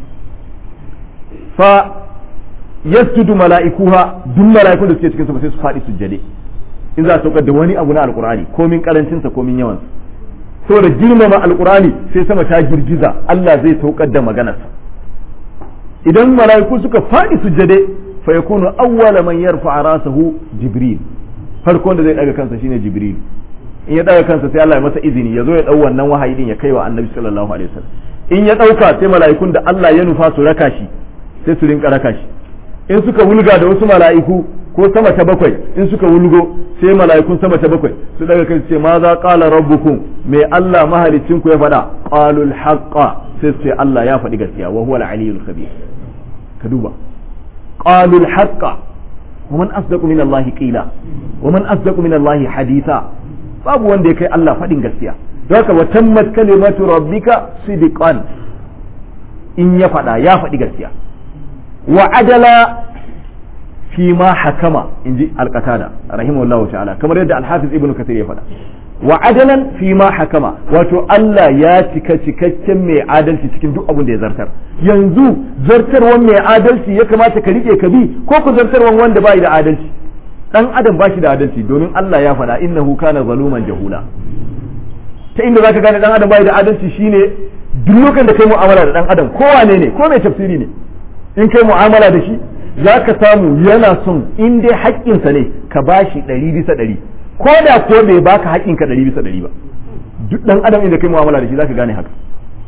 fa yasjudu mala'ikuha duk mala'ikun da suke cikin sama sai su faɗi sujjade in za a saukar da wani abu na alqur'ani komin karancin sa komin yawan sa saboda girmama alqur'ani sai sama ta girgiza Allah zai saukar da maganarsa idan mala'iku suka faɗi sujjade fa yakunu awwala man yarfa rasahu jibril farko da zai daga kansa shine jibril in ya daga kansa sai Allah ya masa izini ya zo ya dau wannan wahayi din ya kai wa annabi sallallahu alaihi wasallam in ya dauka sai mala'ikun da Allah ya nufa su raka shi sai su rinka raka shi in suka wulga da wasu mala'iku ko sama ta bakwai in suka wulgo sai mala'ikun sama ta bakwai su daga kansu ce ma za qala rabbukum me Allah mahalicin ku ya faɗa qalul haqqa sai Allah ya faɗi gaskiya wa huwa al-aliyyul khabir ka duba قالوا الحق ومن أصدق من الله قيلا ومن أصدق من الله حديثا babu wanda ya kai Allah faɗin gaskiya don haka wa tammat kalimatu rabbika sidqan in ya faɗa ya faɗi gaskiya wa adala fi ma hakama inji al-qatada rahimahullahu ta'ala kamar yadda al-hafiz ibnu kathir ya faɗa wa adalan fi ma hakama wato Allah ya cika cikakken mai adalci cikin duk abin da ya zartar yanzu zartarwan mai adalci ya kamata ka rike ka bi ko ku zartarwan wanda bai da adalci dan adam ba shi da adalci domin Allah ya faɗa innahu kana zaluman jahula ta inda zaka gane dan adam bai da adalci shine duk lokacin da kai mu'amala da dan adam ko wane ne ko mai tafsiri ne in kai mu'amala da shi zaka samu yana son in dai haƙƙinsa ne ka bashi 100% ko da ko bai baka haƙƙinka 100% ba duk dan adam inda kai mu'amala da shi zaka gane haka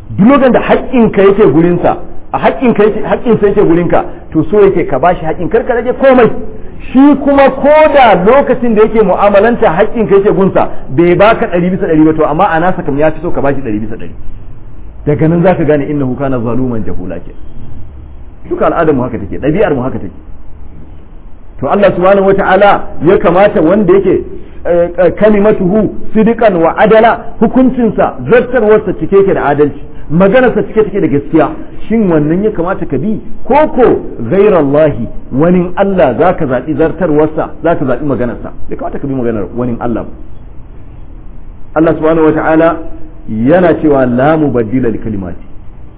duk lokacin da haƙƙinka yake gurinsa a haƙƙinsa yake gurinka to so yake ka bashi haƙƙin karka rage komai shi kuma ko da lokacin da yake mu'amalanta haƙƙinka yake gunsa bai baka 100% ba to amma a nasa kam ya fi so ka bashi 100%. daga nan zaka gane innahu kana zaluman jahula ke duka al'adar mu haka take ɗabi'ar mu haka take to Allah subhanahu wata'ala ya kamata wanda yake kalimatuhu sidiqan wa adala hukuncinsa zartarwarsa cike yake da adalci maganarsa cike take da gaskiya shin wannan ya kamata ka bi koko ghairallahi wani Allah zaka zabi zartarwarsa zaka zabi maganarsa bai kamata ka bi maganar wani Allah ba Allah subhanahu wata'ala yana cewa la mubaddila li kalimati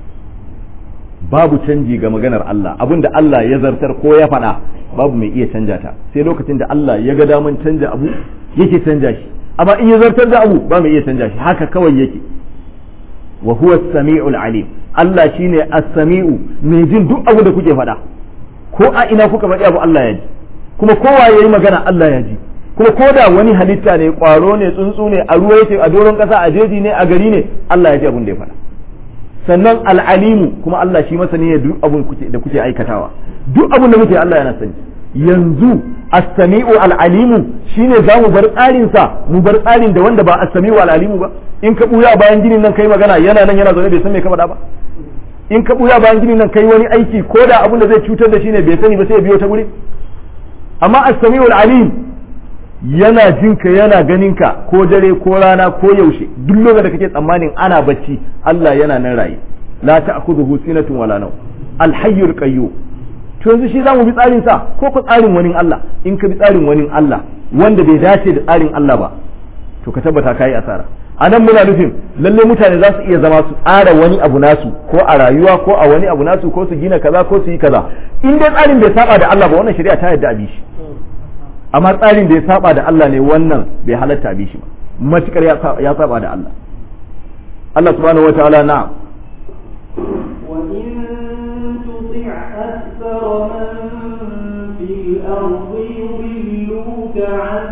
babu canji ga maganar Allah abinda Allah ya zartar ko ya faɗa babu mai iya canja ta sai lokacin da Allah ya ga daman canja abu yake canja shi amma in ya zartar da abu ba mai iya canja shi haka kawai yake wa huwa as-sami'ul alim Allah shine as-sami'u mai jin duk abu da kuke faɗa ko a ina kuka faɗi abu Allah ya ji kuma kowa yayi magana Allah ya ji kuma ko da wani halitta ne kwaro ne tsuntsu ne a ruwa yake a doron ƙasa a jeji ne a gari ne Allah ya ji abin da ya faɗa sannan al'alimu kuma Allah shi masani ne duk abun da kuke aikatawa duk abun da muke Allah yana sani yanzu as-sami'u al-alimu shine za mu bar tsarin sa mu bar tsarin da wanda ba as-sami'u al-alimu ba in ka buya bayan ginin nan kai magana yana nan yana zaune bai san me ka faɗa ba in ka buya bayan ginin nan kai wani aiki ko da abun da zai cutar da shi ne bai sani ba sai ya biyo ta guri amma as-sami'u al-alim yana jinka yana ganinka ko dare ko rana ko yaushe duk lokacin da kake tsammanin ana bacci Allah yana nan raye la ta'khudhuhu sinatun wala nawm al-hayyul qayyum to yanzu shi zamu bi tsarin sa ko ku tsarin wani Allah in ka bi tsarin wani Allah wanda bai dace da tsarin Allah ba to ka tabbata kai asara anan muna nufin lalle mutane za su iya zama su tsara wani abu nasu ko a rayuwa ko a wani abu nasu ko su gina kaza ko su yi kaza in dai tsarin bai saba da Allah ba wannan shari'a ta yarda a bi shi amma tsarin da ya saba da Allah ne wannan bai halatta bi shi ba matukar ya saba da Allah Allah subhanahu wa ta'ala na wa in tuti' akthara man fil ardi yudilluka an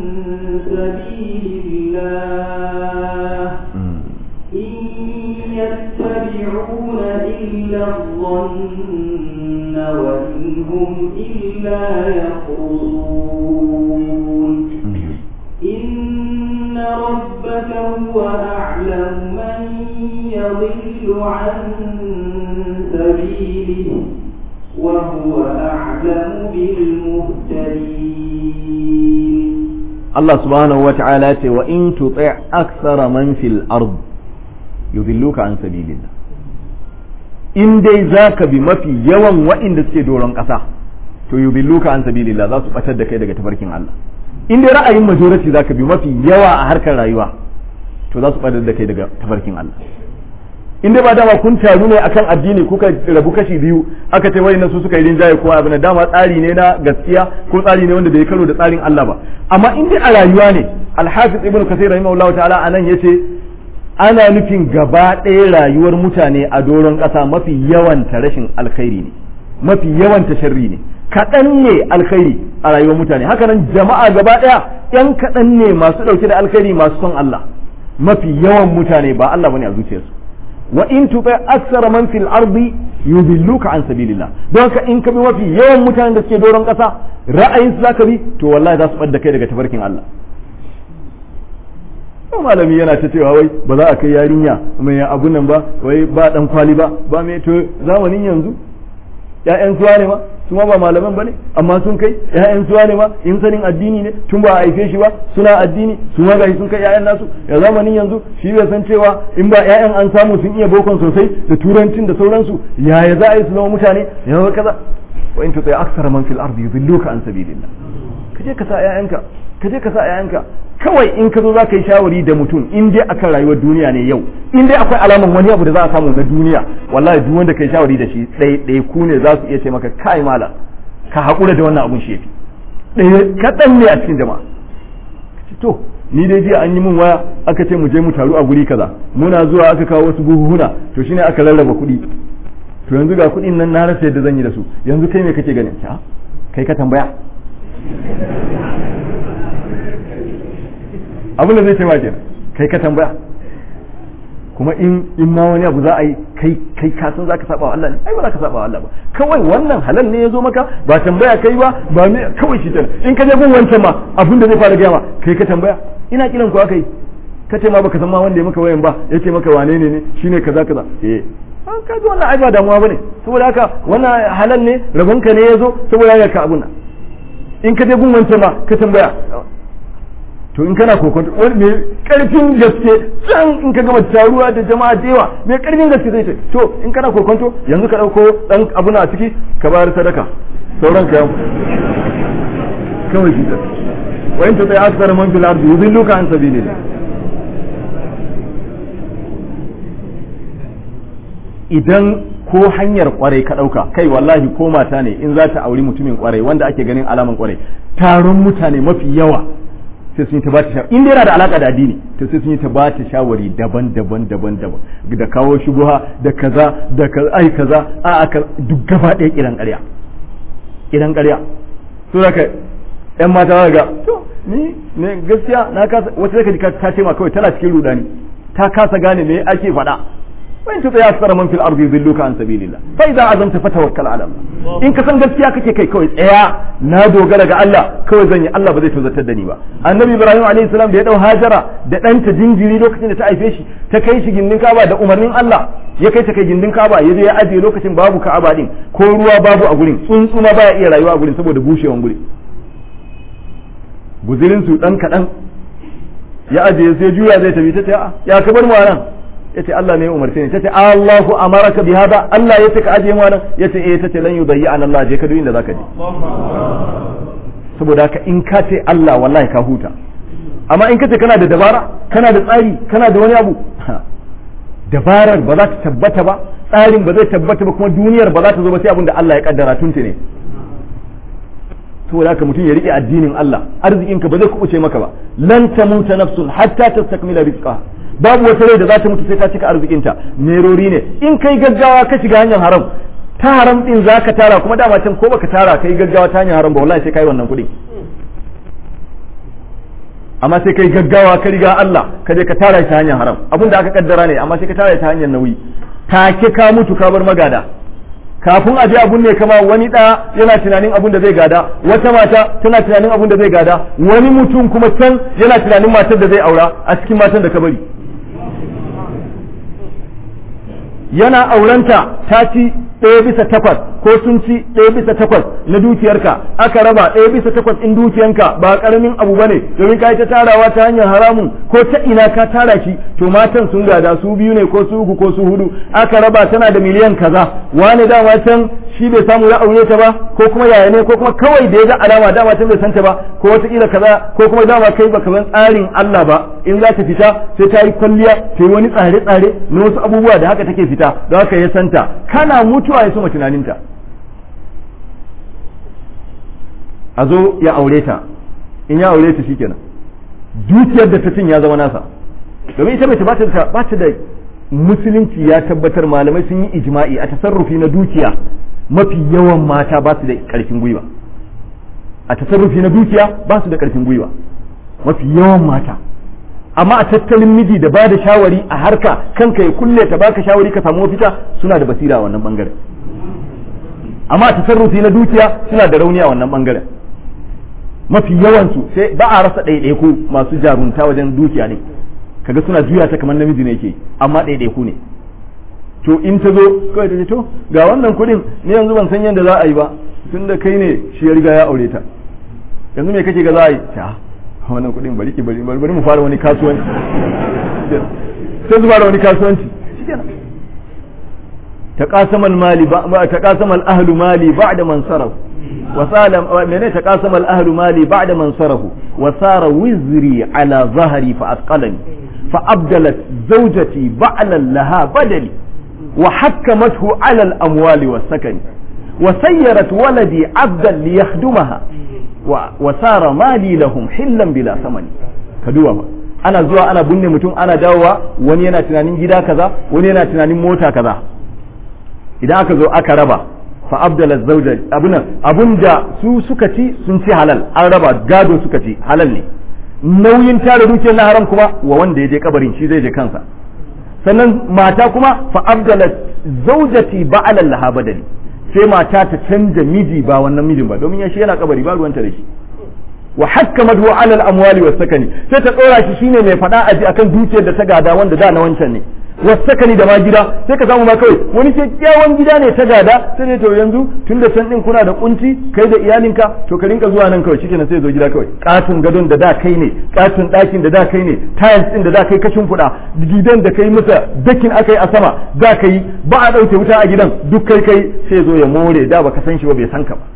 sabilillah in yattabi'una illa adh-dhanna wa in hum illa yakhrusun إن ربك هو أعلم من يضل عن سبيله وهو أعلم بالمهتدين الله سبحانه وتعالى وإن تطع أكثر من في الأرض يضلوك عن سبيل الله in dai zaka bi mafi yawan waɗanda suke doron ƙasa to yudilluka an sabilillah za su batar da kai daga tafarkin Allah in dai ra'ayin majority zaka bi mafi yawa a harkar rayuwa to za su batar da kai daga tafarkin Allah in dai ba dama kun taru ne akan addini kuka rabu kashi biyu aka ce wayannan su suka yi rinjaye ko abin da dama tsari ne na gaskiya ko tsari ne wanda bai karo da tsarin Allah ba amma in dai a rayuwa ne al-Hafiz Ibn Kathir rahimahullahu ta'ala anan yace ana nufin gaba ɗaya rayuwar mutane a doron ƙasa mafi yawanta rashin alkhairi ne mafi yawanta sharri ne kaɗan ne alkhairi a rayuwar mutane hakanan jama'a gaba ɗaya ‘yan kaɗan ne masu ɗauke da alkhairi masu son Allah mafi yawan mutane ba Allah bane a zuciyarsu wa in tuti aksara man fil ardi yudilluka an sabilillah don ka in ka bi mafi yawan mutanen da suke doron ƙasa ra'ayin su zaka bi to wallahi za su bar da kai daga tafarkin Allah malami yana ta cewa wai ba za a kai yarinya mai abun nan ba wai ba dan kwali ba mai to zamanin yanzu ƴaƴan suwa ne ma su ma ba malaman bane amma sun kai ƴaƴan suwa ne ma in sanin addini ne tun ba a haife shi ba suna addini su ma gashi sun kai ƴaƴan nasu ya zamanin yanzu shi bai san cewa in ba ƴaƴan an samu sun iya bokon sosai da turancin da sauransu yaya za a yi su zama mutane ya kaza wa in tuti aksara man fil ardi yudilluka an sabilillah kaje ka sa ƴaƴanka kawai in ka zo za ka yi shawari da mutum in dai akan rayuwar duniya ne yau in dai akwai alaman wani abu da za a samu na duniya wallahi duk wanda ka yi shawari da shi ɗaya ku ne za su iya ce maka kai mala ka haƙura da wannan abun shefi ɗaya kaɗan ne a cikin jama'a to ni dai jiya an yi min waya aka ce mu je mu taru a guri kaza muna zuwa aka kawo wasu buhuhuna to shine aka rarraba kuɗi to yanzu ga kuɗin nan na rasa yadda zan yi da su yanzu kai me kake ganin kai ka tambaya abin da zai ce ma kenan kai ka tambaya kuma in ma wani abu za a yi kai ka san zaka saba wa Allah ne ai ba za ka saba wa Allah ba kawai wannan halal ne ya zo maka ba tambaya kai ba me kawai shi tana in ka je gun wancan ma abin da zai fara gaya ma kai ka tambaya ina kiran ku akai ka ce ma baka san ma wanda ya maka wayan ba yace maka wane ne shine kaza kaza an ka ji wannan ai ba damuwa bane saboda haka wannan halal ne rabonka ne ya zo saboda ya ka abun nan in ka je gun wancan ma ka tambaya to in kana kokonto wani mai karfin gaske can in ka gama taruwa da jama'a da yawa mai karfin gaske zai ce to in kana kokonto yanzu ka dauko dan abu na ciki ka bayar sadaka sauran ka kawai shi ta wa in ta sai asar man fil ardi yudilluka an sabilillah idan ko hanyar kwarai ka dauka kai wallahi ko mata ne in za ta auri mutumin kwarai wanda ake ganin alaman kwarai taron mutane mafi yawa sai sun yi ta bata shawari in dai yana da alaka da addini to sai sun yi ta bata shawari daban-daban da kawo shubuha da kaza da ai kaza a aka duk gaba ɗaya kiran ƙarya to zaka ƴan mata ga to ni ne gaskiya na kasa wata zaka ji ta ce ma kawai tana cikin rudani ta kasa gane me ake faɗa وإن تطيع أكثر من في الأرض يضلوك عن سبيل الله فإذا عزمت فتوكل على الله إن كسن gaskiya kake kai kawai tsaya na dogara ga Allah kawai zan yi Allah ba zai tozartar da ni ba annabi Ibrahim alaihi salam da ya dau Hajara da ɗanta jinjiri lokacin da ta haife shi ta kai shi gindin Ka'aba da umarnin Allah ya kai ta kai gindin Ka'aba ya je ya ajiye lokacin babu Ka'aba din ko ruwa babu a gurin tsuntsuma baya iya rayuwa a gurin saboda bushewan guri guzirin su dan kadan ya ajiye sai juya zai tafi ta ce ya ka bar mu nan yace Allah ne ya umarce ni tace Allahu amaraka bi hada Allah yace ka aje mu nan yace tace lan yudayyi an Allah je ka duk inda zaka je saboda haka in ka ce Allah wallahi ka huta amma in ka ce kana da dabara kana da tsari kana da wani abu dabarar ba za ta tabbata ba tsarin ba zai tabbata ba kuma duniyar ba za ta zo ba sai abin da Allah ya kaddara tunta ne saboda haka mutum ya rike addinin Allah arzikinka ba zai kubuce maka ba lan tamuta nafsun hatta tastakmila rizqaha babu wata rai da za ta mutu sai ta cika arzikinta merori ne in kai gaggawa ka shiga hanyar haram ta haram din zaka tara kuma dama can ko baka tara kai gaggawa ta hanyar haram ba wallahi sai kai wannan kuɗi amma sai kai gaggawa ka riga Allah ka je ka tara ta hanyar haram abin da aka kaddara ne amma sai ka tara ta hanyar nauyi take ka mutu ka bar magada kafin a je abun ne kama wani da yana tunanin abun da zai gada wata mata tana tunanin abun da zai gada wani mutum kuma can yana tunanin matar da zai aura a cikin matan da ka bari yana aurenta ta ci 1/8 ko sun ci 1/8 na dukiyarka aka raba 1/8 in dukiyanka ba karamin abu bane domin ka yi ta tarawa ta hanyar haramun ko ta ina ka tara shi to matan sun gada su biyu ne ko su uku ko su hudu aka raba tana da miliyan kaza wani dama can shi bai samu ya aure ta ba ko kuma yaya ne ko kuma kawai da ya ga alama dama can bai santa ba ko wata kila kaza ko kuma dama kai baka san tsarin Allah ba in za ta fita sai ta yi kwalliya ta yi wani tsare-tsare na wasu abubuwa da haka take fita don haka ya santa kana mutuwa ya soma tunaninta a zo ya aure ta in ya aure ta shikenan dukiyar da ta cin ya zama nasa domin ita mace ba ta da musulunci ya tabbatar malamai sun yi ijma'i a tasarrufi na dukiya mafi yawan mata ba su da karfin gwiwa a tasarrufi na dukiya ba su da karfin gwiwa mafi yawan mata amma a tattalin miji da ba da shawari a harka kanka ya kulle ta baka shawari ka samu mafita suna da basira a wannan bangaren amma a tasarrufi na dukiya suna da rauni a wannan bangaren mafi yawansu sai ba a rasa ɗaiɗaiku masu jarunta wajen dukiya ne kaga suna juya ta kamar namiji ne yake amma ɗaiɗaiku ne to in ta zo kawai ta ce to ga wannan kuɗin ni yanzu ban san yadda za a yi ba tun da kai ne shi ya riga ya aure ta yanzu me kake ga za a yi ta wannan kuɗin bari mu fara wani kasuwanci sai su fara wani kasuwanci shikenan تقاسم المال تقاسم الأهل مالي بعد من صرف وصار من تقاسم الأهل مالي بعد من صرف وصار وزري على ظهري فأثقلني فأبدلت زوجتي بعلا لها بدلي وحكمته على الأموال والسكن وسيرت ولدي عبدا ليخدمها وصار مالي لهم حلا بلا ثمن كدوما أنا زوا أنا بني متون أنا داوا وني أنا تنانين جدا كذا وني أنا تنانين موتا كذا idan aka zo aka raba fa abdala zawja abunda su suka ci sun ci halal an raba gado suka ci halal ne nauyin tare dukiyar na haram kuma wa wanda ya je kabarin shi zai je kansa sannan mata kuma fa abdalat zawjati ba'alan laha badali, sai mata ta canja miji ba wannan mijin ba, domin ya shi yana kabari ba ruwanta da shi. wa hakkamatu ala al-amwali was-sakani, sai ta tsora shi shine mai fada aji akan dukiyar da ta gada wanda da na wancan ne, was-sakani da ma gida, sai ka samu ma kawai wani kyakkyawan gida ne ta gada, sai dai to yanzu tunda can din kuna da kunci kai da iyalinka to ka rinka zuwa nan kawai shikenan sai zo gida kawai, katun gadon da da kai ne, katun dakin da da kai ne, tiles din da da kai ka shimfiɗa, gidan da kai masa dakin akai a sama za ka yi, ba a dauke wuta a gidan duk kai sai zo ya more da baka san shi ba bai san ka ba.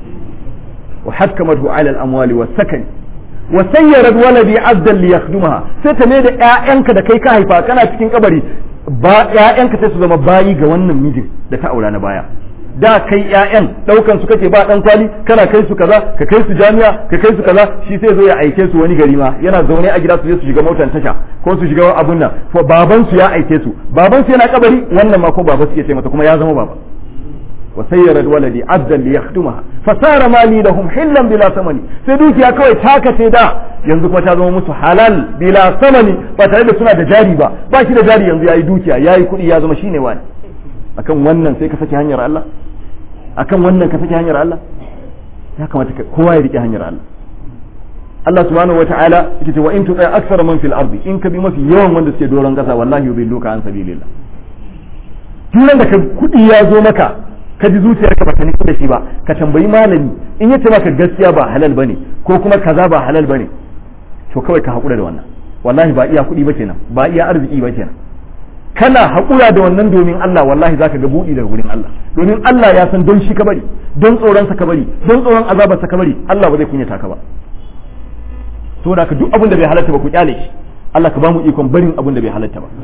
وحكمته على الأموال والسكن وسيرت ولدي عبدا ليخدمها, sai ta ne da ƴaƴanka da kai ka haifa kana cikin kabari ba ƴaƴanka sai su zama bayi ga wannan mijin da ta aura na baya. Da kai ƴaƴan daukan su kake ba dan kwali kana kai su kaza ka kai su jami'a ka kai su kaza, shi sai zo ya aike su wani gari ma yana zaune a gida su je su shiga motar tasha ko su shiga abun nan, ko baban su ya aike su, baban su yana kabari wannan ma ko baba su ke ce mata kuma ya zama baba. وسيرت ولدي عبدا ليخدمها فصار مالي لهم حلا بلا ثمن, sai dukiya kawai taka ce da yanzu kuma ta zama musu halal bila samani ba tare da suna da jari ba shi da jari yanzu yayi dukiya yayi kuɗi ya zama shine wani. akan wannan sai ka saki hanyar Allah, akan wannan ka saki hanyar Allah, ya kamata kowa ya rike hanyar Allah. Allah subhanahu wataala yake ce wa in tu'i aktsara man fil ardi, in ka bi mafi yawan wanda suke doron kasa wallahi yubilluka an sabilillah. Tunan da ka kuɗi ya zo maka ka ji zuciyarka ba ta nitsu da shi ba, ka tambayi malami in yace maka gaskiya ba halal bane ko kuma kaza ba halal bane, to kawai ka hakura da wannan. wallahi ba iya kuɗi ba kenan, ba iya arziki ba kenan. kana hakura da wannan domin Allah, wallahi zaka ga buɗi daga wurin Allah, domin Allah ya san don shi ka bari, don tsoron sa ka bari, don tsoron azabar sa ka bari, Allah ba zai kunyata ka ba. saboda ka duk abin da bai halatta ba ku kyale shi, Allah ka ba mu ikon barin abin da bai halatta ba.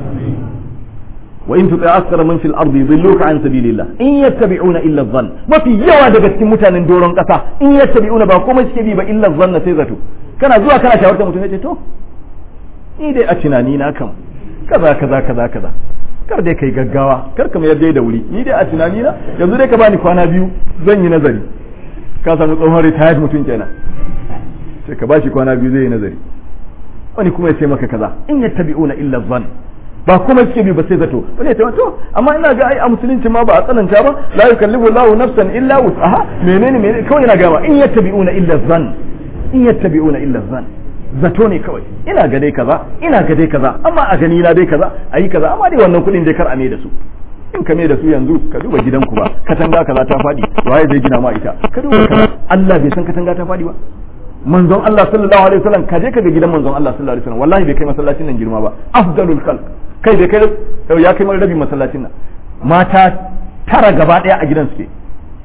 wa in tuti akthara man fil ardi yudilluka an sabilillah in yattabi'una illa dhann, mafi yawa daga cikin mutanen doron kasa in yattabi'una ba komai suke bi ba illa dhann sai zato. kana zuwa kana shawartar mutum yace to ni dai a tunani na kam kaza kar dai kai gaggawa, kar ka mayar dai da wuri, ni dai a tunani na yanzu dai ka bani kwana biyu zan yi nazari. ka samu tsohon retired mutum kenan, sai ka bashi kwana biyu zai yi nazari. wani kuma ya ce maka kaza in yattabi'una illa dhann, ba kuma suke bi ba sai zato. wani ya ce to amma ina ga ai a musulunci ma ba a tsananta ba, la yukallifu Allahu nafsan illa wus'aha, menene kawai ina gaba in yattabi'una illa dhann, in yattabi'una illa dhann, zato ne kawai, ina ga dai kaza amma a gani na dai kaza ayi kaza, amma dai wannan kudin dai kar a mai da su. in ka mai da su yanzu ka duba gidanku ba, katanga kaza ta fadi, waye zai gina ma ita, ka duba kaza, Allah bai san katanga ta fadi ba. manzon Allah sallallahu alaihi wasallam ka je ka ga gidan manzon Allah sallallahu alaihi wasallam, wallahi bai kai masallacin nan girma ba, afdalul khalq, kai bai kai ya kai rabi masallacin nan, mata tara gaba daya a gidan suke.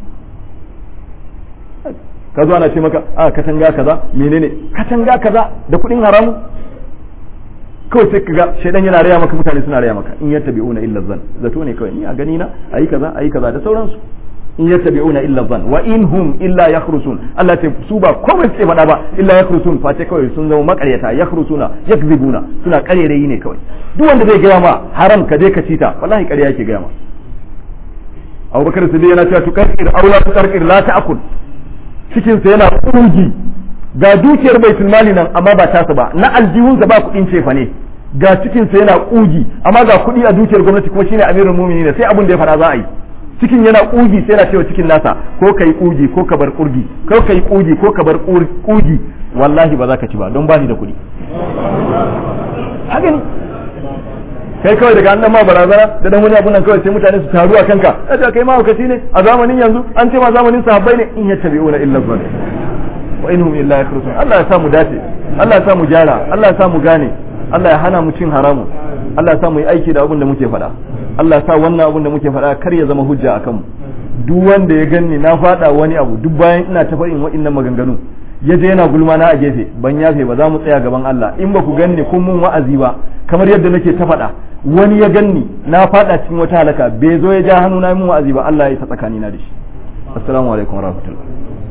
ka zo ana ce maka a katanga kaza menene katanga kaza da kudin haramu, kawai sai kaga shedan yana raya maka, mutane suna raya maka in yattabi'una illa dhann, zato ne kawai, ni a gani na ayi kaza da sauransu. in yattabi'una illa dhann wa in hum illa yakhrusun, Allah ta su ba komai suke faɗa ba illa yakhrusun, face kawai sun zama makaryata, yakhrusuna yakzibuna, suna karerayi ne kawai. duk wanda zai gaya ma haram ka je ka cita, wallahi ƙarya yake gaya ma. Abubakar Siddiq yana cewa tuqir aula tuqir la ta'kul, cikinsa yana ƙugi, ga dukiyar baitul mali nan amma ba tasa ba, na aljihunsa ba kuɗin cefa ne, ga cikinsa yana ƙugi amma ga kuɗi a dukiyar gwamnati kuma shine amirul mu'minin, sai abin da ya fara za a yi. cikin yana ƙugi sai yana cewa cikin nasa ko kai ƙugi ko ka bar ƙurgi, ko kai ƙugi ko ka bar ƙugi, wallahi ba za ka ci ba don ba ni da kuɗi. haka ne kai kawai daga an dan ma barazana da dan wani abun nan kawai sai mutane su taru a kanka, kace kai ma hukaci ne a zamanin yanzu, an ce ma zamanin sahabbai ne, in yattabi'una illa dhann wa inhum illa yakhrusun. Allah ya sa mu dace, Allah ya sa mu gyara, Allah ya sa mu gane, Allah ya hana mu cin haramu, Allah ya sa mu yi aiki da abin da muke faɗa, Allah ya sa wannan abin da muke faɗa kar ya zama hujja akan mu. duk wanda ya ganni na faɗa wani abu duk bayan ina ta faɗin waɗannan maganganu ya je yana gulma na a gefe, ban yafe ba, za mu tsaya gaban Allah. in ba ku ganni kun mun wa'azi ba kamar yadda nake ta faɗa, wani ya ganni na faɗa cikin wata halaka bai zo ya ja hannu na mun wa'azi ba, Allah ya ta tsakani na da shi. assalamu alaikum warahmatullahi.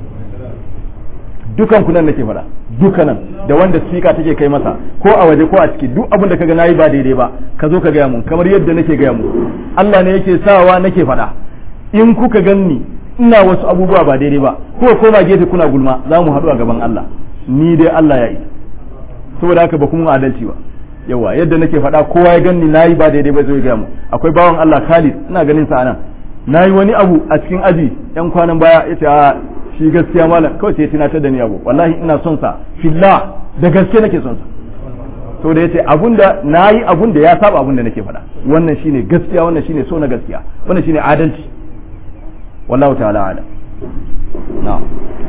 dukan ku nan nake faɗa, dukanan da wanda speaker take kai masa ko a waje ko a ciki, duk abin da kaga nayi ba daidai ba ka zo ka gaya mun kamar yadda nake gaya mun. Allah ne yake sawa nake faɗa. in kuka ganni ina wasu abubuwa ba daidai ba ko koma gefe kuna gulma, za mu haɗu a gaban Allah, ni dai Allah ya yi. saboda haka ba kuma adalci ba, yawa yadda nake faɗa kowa ya ganni nayi ba daidai ba zai ga mu akwai bawan Allah Khalid ina ganin sa anan nayi wani abu a cikin aji yan kwanan baya yace a shi gaskiya malam kawai sai tunatar da ni abu wallahi ina son sa fillah da gaske nake son sa to da yace abunda nayi abunda ya saba abunda nake faɗa wannan shine gaskiya wannan shine so na gaskiya wannan shine adalci wallahu ta'ala ala na'am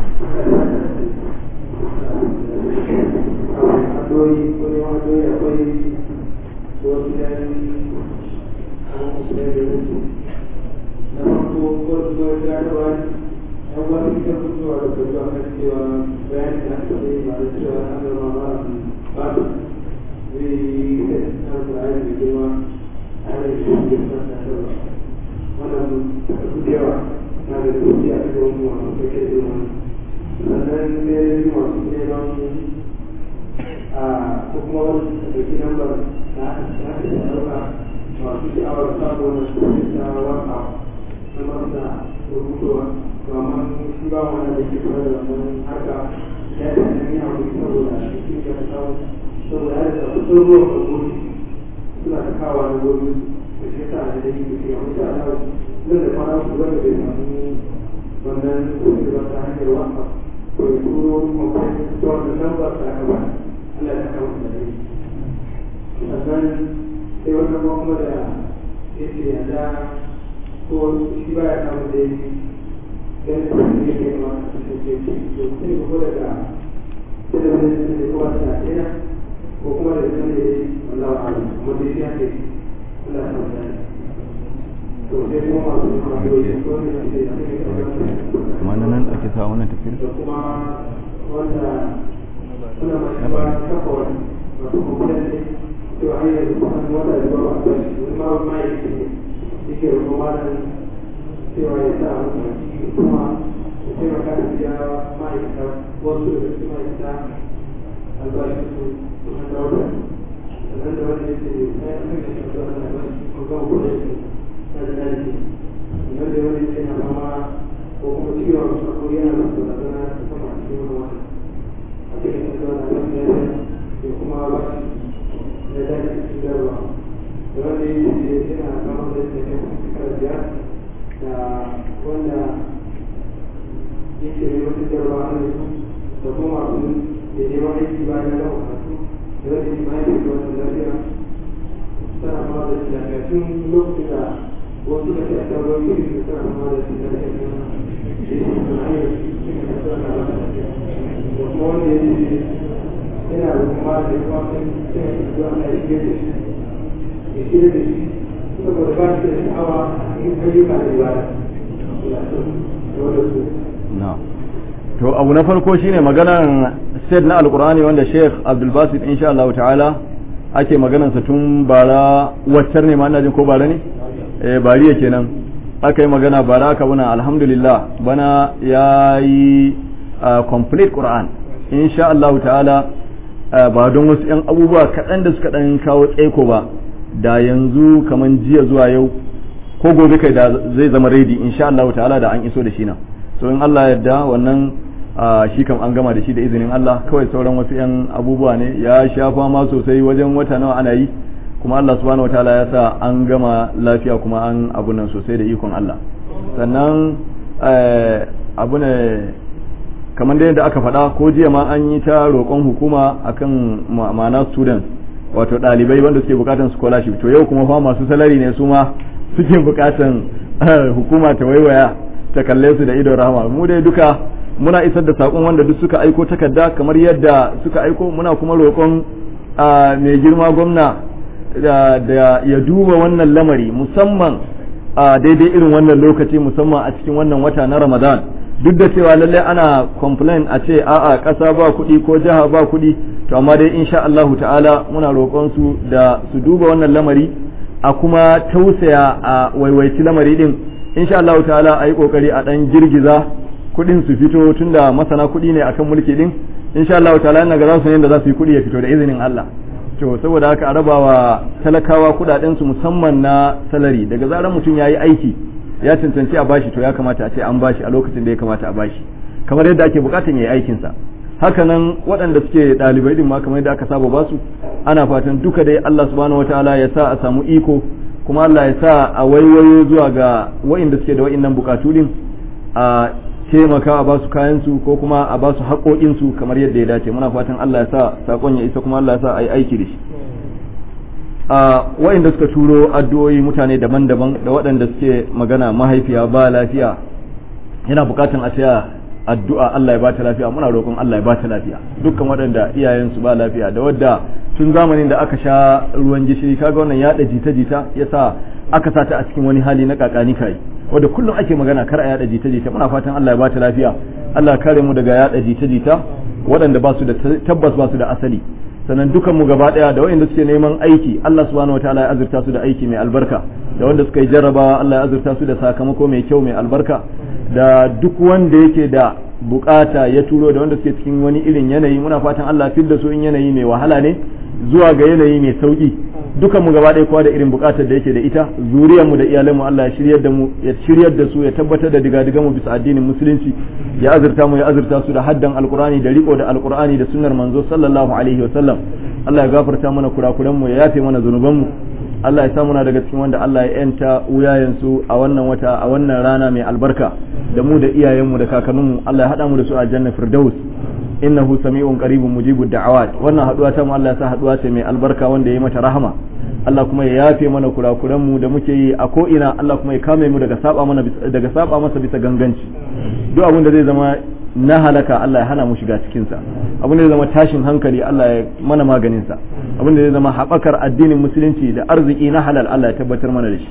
to abu na farko shine maganar said na alkur'ani wanda Sheikh Abdul Basit insha Allah ta'ala ake maganar sa tun bara waccar ne ma ina jin ko bara ne bariya kenan aka yi magana bara aka buna alhamdulillah bana yayi complete Qur'an insha Allah ta'ala ba don wasu yan abubuwa kaɗan da suka ɗan kawo tsaiko ba da yanzu kaman jiya zuwa yau ko gobe kai da zai zama ready insha Allah ta'ala da an iso da shi nan so in Allah yarda wannan shi kam an gama da shi da izinin Allah kawai sauran wasu yan abubuwa ne ya sha fama sosai wajen wata nawa ana yi kuma Allah subhanahu wataala ya sa an gama lafiya kuma an abu nan sosai da ikon Allah sannan abu ne kamar da yadda aka faɗa ko jiya ma an yi ta roƙon hukuma akan ma'ana students wato ɗalibai wanda suke bukatan scholarship to yau kuma fa masu salari ne su ma suke bukatan hukuma ta waiwaya ta kalle su da idon rahama mu dai duka muna isar da sakon wanda duk suka aiko takarda kamar yadda suka aiko muna kuma roƙon mai girma gwamna da ya duba wannan lamari musamman a daidai irin wannan lokaci musamman a cikin wannan wata na Ramadan duk da cewa lallai ana complain a ce a'a ƙasa ba kuɗi ko jiha ba kuɗi to amma dai insha Allahu ta'ala muna roƙon su da su duba wannan lamari a kuma tausaya a waiwaiti lamari din insha Allahu ta'ala a yi kokari a dan girgiza kuɗin su fito tunda masana kuɗi ne akan mulki din insha Allahu ta'ala ina ga za su yanda za su yi kuɗi ya fito da izinin Allah to saboda haka a rabawa talakawa kuɗaɗen su musamman na salari daga zaran mutum yayi aiki ya cancanci a bashi to ya kamata a ce an bashi a lokacin da ya kamata a bashi kamar yadda ake bukatan yayi aikin sa hakanan waɗanda suke ɗalibai din ma kamar yadda aka saba basu ana fatan duka dai Allah subhanahu wataala ya sa a samu iko kuma Allah ya sa a waiwayo zuwa ga waɗanda suke da waɗannan bukatu din a taimaka a basu kayan su ko kuma a basu haƙoƙin su kamar yadda ya dace muna fatan Allah ya sa sakon ya isa kuma Allah ya sa a yi aiki da shi a waɗanda suka turo addu'o'i mutane daban-daban da waɗanda suke magana mahaifiya ba lafiya yana bukatan a taya addu'a Allah ya bata lafiya muna roƙon Allah ya bata lafiya dukkan waɗanda iyayensu ba lafiya da wadda tun zamanin da aka sha ruwan gishiri kaga wannan yaɗa jita-jita yasa aka sata a cikin wani hali na kakani kai wanda kullum ake magana kar a yaɗa jita-jita muna fatan Allah ya bata lafiya Allah ya kare mu daga yaɗa jita-jita waɗanda ba su da tabbas ba su da asali sannan dukan mu gaba daya da waɗanda suke neman aiki Allah subhanahu wataala ya azurta su da aiki mai albarka da wanda suka yi jarrabawa Allah ya azurta su da sakamako mai kyau mai albarka da duk wanda yake da bukata ya turo da wanda suke cikin wani irin yanayi muna fatan Allah fil da su in yanayi mai wahala ne zuwa ga yanayi mai sauki dukan mu gaba ɗaya kowa da irin bukatar da yake da ita zuriyar mu da iyalan mu Allah ya shiryar da mu ya shiryar da su ya tabbatar da digadigan mu bisa addinin musulunci ya azurta mu ya azurta su da haddan alqur'ani da riko da alqur'ani da sunnar manzo sallallahu alaihi wa sallam Allah ya gafarta mana kurakuran mu ya yafe mana zunuban mu Allah ya samu na daga cikin wanda Allah ya yanta wuyayensu a wannan wata a wannan rana mai albarka da mu da iyayenmu da kakanninmu Allah ya hada mu da su a jannar firdaus innahu sami'un qaribun mujibud da'awat wannan haduwa ta mu Allah ya sa haduwa ce mai albarka wanda ya mata rahama Allah kuma ya yafe mana kurakuran mu da muke yi a ko ina Allah kuma ya kame mu daga saba masa bisa ganganci duk abin da zai zama na halaka Allah ya hana mu shiga cikin sa abin da zai zama tashin hankali Allah ya mana maganin sa abin da zai zama haɓakar addinin musulunci da arziki na halal Allah ya tabbatar mana da shi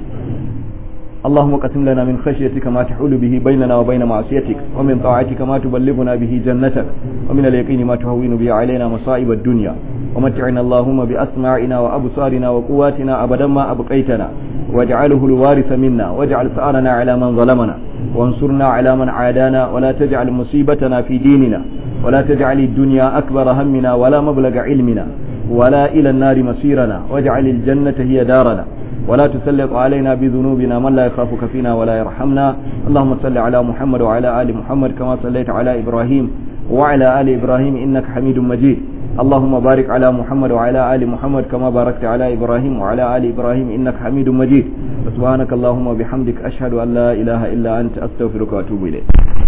اللهم قسم لنا من خشيتك ما تحول به بيننا وبين معصيتك ومن طاعتك ما تبلغنا به جنتك ومن اليقين ما تهون به علينا مصائب الدنيا ومتعنا اللهم بأسماعنا وأبصارنا وقواتنا أبدا ما أبقيتنا واجعله الوارث منا واجعل ثأرنا على من ظلمنا وانصرنا على من عادانا ولا تجعل مصيبتنا في ديننا ولا تجعل الدنيا أكبر همنا ولا مبلغ علمنا ولا إلى النار مصيرنا واجعل الجنة هي دارنا ولا تسلط علينا بذنوبنا من لا يخافك فينا ولا يرحمنا اللهم صل على محمد وعلى آل محمد كما صليت على إبراهيم وعلى آل إبراهيم إنك حميد مجيد اللهم بارك على محمد وعلى آل محمد كما باركت على إبراهيم وعلى آل إبراهيم إنك حميد مجيد سبحانك اللهم وبحمدك أشهد أن لا إله إلا أنت أستغفرك وأتوب إليك